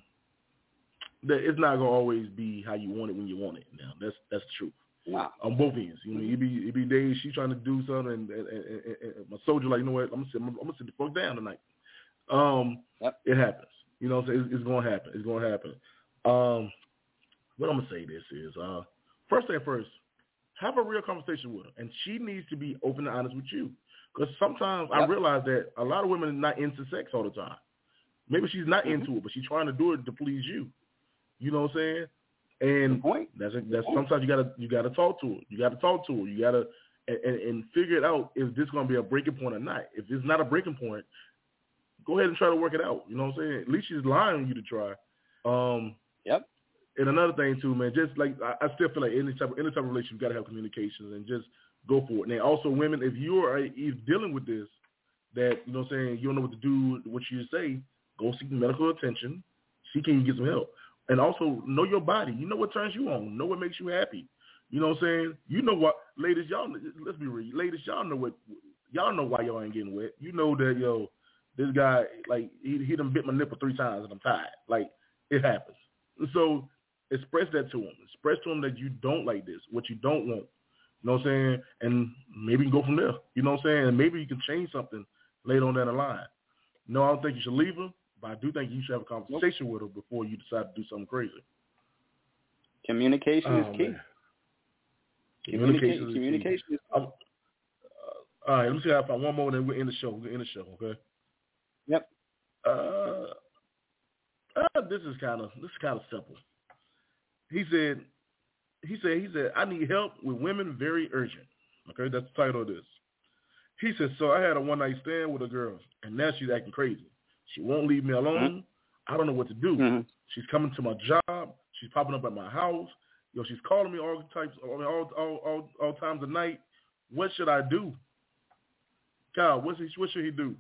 that it's not gonna always be how you want it when you want it. Now that's that's the truth. Wow. On both ends, you know, mm-hmm. it be it be days she trying to do something, and, and, and, and, and my soldier like, you know what, I'm gonna sit, I'm gonna sit the fuck down tonight. Um, yep. It happens. You know what I'm saying? It's, it's gonna happen. It's gonna happen. Um, what I'm gonna say this is, uh, first thing first, have a real conversation with her, and she needs to be open and honest with you, because sometimes yep. I realize that a lot of women are not into sex all the time. Maybe she's not mm-hmm. into it, but she's trying to do it to please you. You know what I'm saying? And that's a, that's sometimes you gotta you gotta talk to her. You gotta talk to her. You gotta and, and, and figure it out if this is gonna be a breaking point or not. If it's not a breaking point, go ahead and try to work it out. You know what I'm saying? At least she's lying on you to try. Um, yep. And another thing too, man, just like I, I still feel like any type of any type of relationship, you gotta have communications and just go for it. And also, women, if you are if dealing with this, that you know what I'm saying, you don't know what to do, what you say. Go seek medical attention. See, can you get some help? And also know your body. You know what turns you on. Know what makes you happy. You know what I'm saying? You know what, ladies, y'all, let's be real. Ladies, y'all know what, y'all know why y'all ain't getting wet. You know that, yo, this guy, like, he, he done bit my nipple three times and I'm tired. Like, it happens. So express that to him. Express to him that you don't like this, what you don't want. You know what I'm saying? And maybe you can go from there. You know what I'm saying? And maybe you can change something later on down the line. No, I don't think you should leave her. But I do think you should have a conversation with her before you decide to do something crazy. Communication oh, is key. Man. Communication, communication, is, communication is key. Uh, all right, let me see if I find one more, and then we'll end the show. We'll end the show, okay? Yep. Uh, uh, this is kind of this is kind of simple. He said, he said, he said, I need help with women, very urgent. Okay, that's the title of this. He said, so I had a one night stand with a girl, and now she's acting crazy. She won't leave me alone. Mm-hmm. I don't know what to do. Mm-hmm. She's coming to my job. She's popping up at my house. Yo, she's calling me all types, all all all, all times of night. What should I do? Kyle, what's he, what should he do?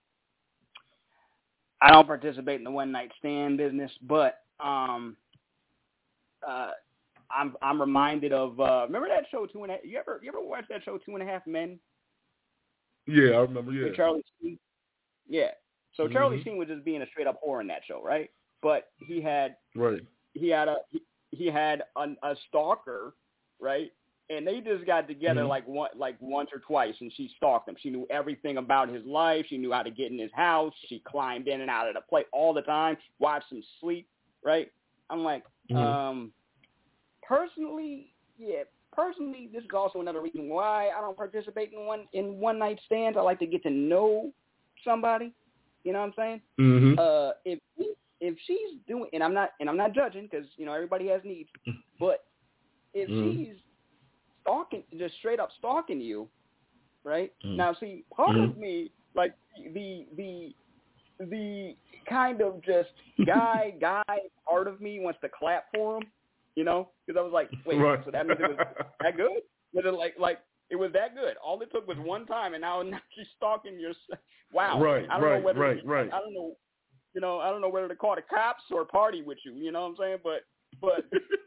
I don't participate in the one night stand business, but um, uh, I'm I'm reminded of uh, remember that show Two and a Half. You ever you ever watch that show Two and a Half Men? Yeah, I remember. Yeah, with Charlie Sheen. Yeah. So mm-hmm. Charlie Sheen was just being a straight up whore in that show, right? But he had right. He had a he, he had a, a stalker, right? And they just got together mm-hmm. like one like once or twice, and she stalked him. She knew everything about his life. She knew how to get in his house. She climbed in and out of the plate all the time. Watched him sleep, right? I'm like, mm-hmm. um, personally, yeah. Personally, this is also another reason why I don't participate in one in one night stands. I like to get to know somebody. You know what I'm saying? Mm-hmm. Uh, if if she's doing, and I'm not, and I'm not judging because you know everybody has needs, but if mm-hmm. she's stalking, just straight up stalking you, right? Mm-hmm. Now, see, part mm-hmm. of me, like the the the kind of just guy guy part of me wants to clap for him, you know, because I was like, wait, right. so that means it was that good? Was it like like it was that good? All it took was one time, and now, now she's stalking your. Wow. Right. I don't right. know whether right. Right. I don't know. You know, I don't know whether to call the cops or party with you. You know what I'm saying? But but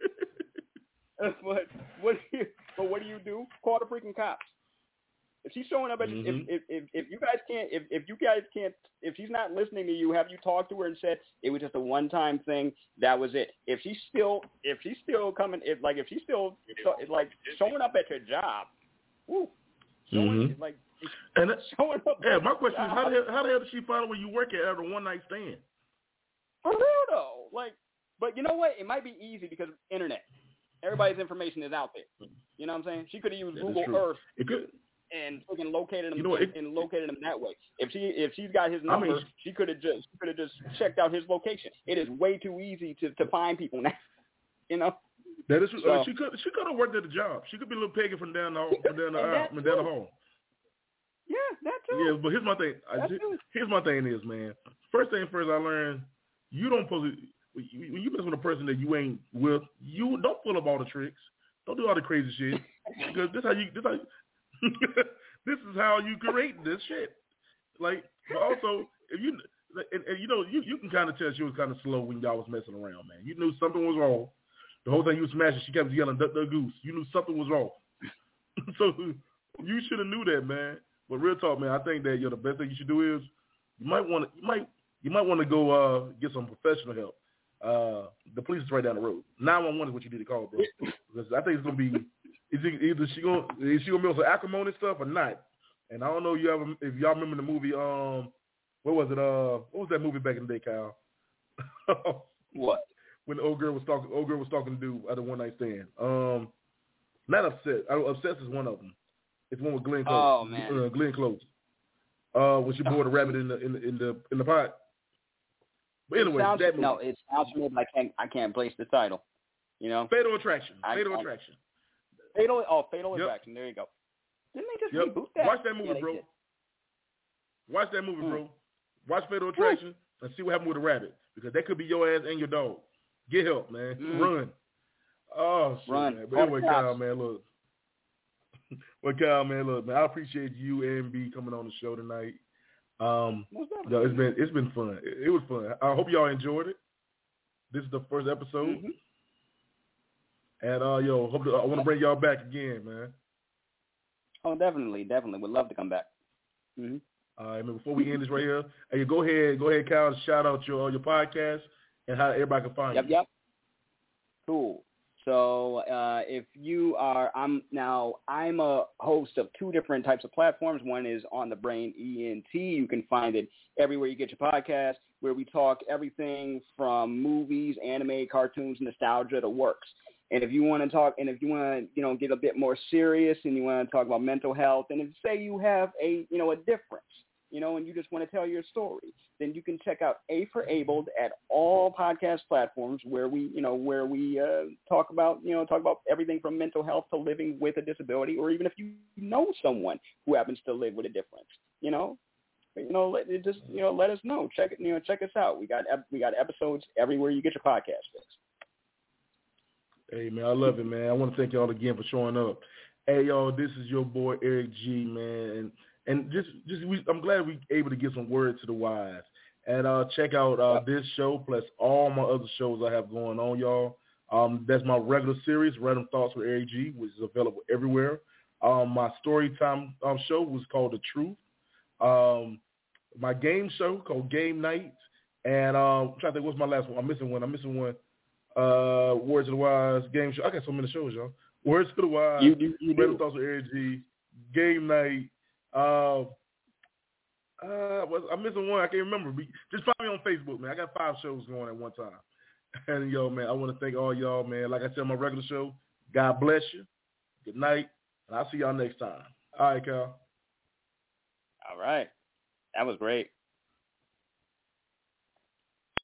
but what do you but what do you do? Call the freaking cops. If she's showing up at mm-hmm. if, if if if you guys can't if if you guys can't if she's not listening to you, have you talked to her and said it was just a one time thing? That was it. If she's still if she's still coming if like if she's still like showing up at your job, woo, showing mm-hmm. like and that, showing up. Yeah, my question is how the hell, how the hell did she find out where you work at after a one night stand? For real though, like, but you know what? It might be easy because internet. Everybody's information is out there. You know what I'm saying? She could have used that Google Earth. It could. And freaking located him, you know, and, it, and located him that way. If she if she's got his number, I mean, she could have just could have just checked out his location. It is way too easy to, to find people now. You know. That is. So, I mean, she could she could have worked at the job. She could be a little Peggy from down the from down the aisle, from down the hall. Yeah, that too. Yeah, but here's my thing. I, here's my thing is, man. First thing first, I learned you don't supposed to, when you mess with a person that you ain't with, you don't pull up all the tricks. Don't do all the crazy shit because this how you this how. You, this is how you create this shit. Like, but also, if you and, and you know, you, you can kind of tell she was kind of slow when y'all was messing around, man. You knew something was wrong. The whole time you was smashing, she kept yelling "duck, duck, goose." You knew something was wrong. So you should have knew that, man. But real talk, man, I think that you know, the best thing you should do is you might want to you might you might want to go uh, get some professional help. Uh, the police is right down the road. nine one one is what you need to call, bro. Because I think it's gonna be. Is it, either she gonna is she gonna be on some acrimony stuff or not? And I don't know you ever if y'all remember the movie um what was it uh what was that movie back in the day, Kyle? What? When the old girl was talking old girl was talking to dude at a one night stand. Um, not upset. Obsessed is one of them. It's one with Glenn Close. Oh man, uh, Glenn Close. Uh, when she bored a rabbit in the in the in the in the pot. But anyway, sounds, that movie. No, it sounds familiar, but I can't I can't place the title. You know, Fatal Attraction. I, Fatal I, Attraction. Fatal, oh, Fatal yep. Attraction. There you go. Didn't they just yep. reboot that? Watch that movie, yeah, bro. Did. Watch that movie, mm. bro. Watch Fatal Attraction mm. and see what happened with the rabbit because that could be your ass and your dog. Get help, man. Mm. Run. Oh, shit, Run. man. But anyway, Kyle, man, look. Well, Kyle, man, look, man. I appreciate you and B coming on the show tonight. Um, no, it's been it's been fun. It, it was fun. I hope y'all enjoyed it. This is the first episode. Mm-hmm. And, uh, yo, hope to, I want to bring y'all back again, man. Oh, definitely, definitely. Would love to come back. Mm-hmm. All right, man, before we end this right here, hey, go ahead, go ahead, Kyle, shout out your your podcast and how everybody can find yep, you. Yep, yep. Cool. So uh, if you are, I'm now, I'm a host of two different types of platforms. One is On the Brain E N T. You can find it everywhere you get your podcast, where we talk everything from movies, anime, cartoons, nostalgia to works. And if you want to talk, and if you want to, you know, get a bit more serious, and you want to talk about mental health, and if say you have a, you know, a difference, you know, and you just want to tell your story, then you can check out A for Abled at all podcast platforms where we, you know, where we uh, talk about, you know, talk about everything from mental health to living with a disability, or even if you know someone who happens to live with a difference, you know, you know, let it just, you know, let us know. Check it, you know, check us out. We got we got episodes everywhere you get your podcast fixed. Hey, man, I love it, man. I want to thank y'all again for showing up. Hey, y'all, this is your boy, Eric G, man. And, and just, just we, I'm glad we able to give some word to the wise. And uh, check out uh, this show plus all my other shows I have going on, y'all. Um, that's my regular series, Random Thoughts with Eric G, which is available everywhere. Um, my story time um, show was called The Truth. Um, my game show called Game Night. And um, I'm trying to think, what's my last one? I'm missing one. I'm missing one. Uh, Words of the Wise, game show. I got so many shows, y'all. Words of the Wise, you, you, you Random Thoughts with Eric G, Game Night. Uh, uh, I'm missing one. I can't remember. Just find me on Facebook, man. I got five shows going at one time. And, yo, man, I want to thank all y'all, man. Like I said on my regular show, God bless you. Good night. And I'll see y'all next time. All right, Kyle. All right. That was great.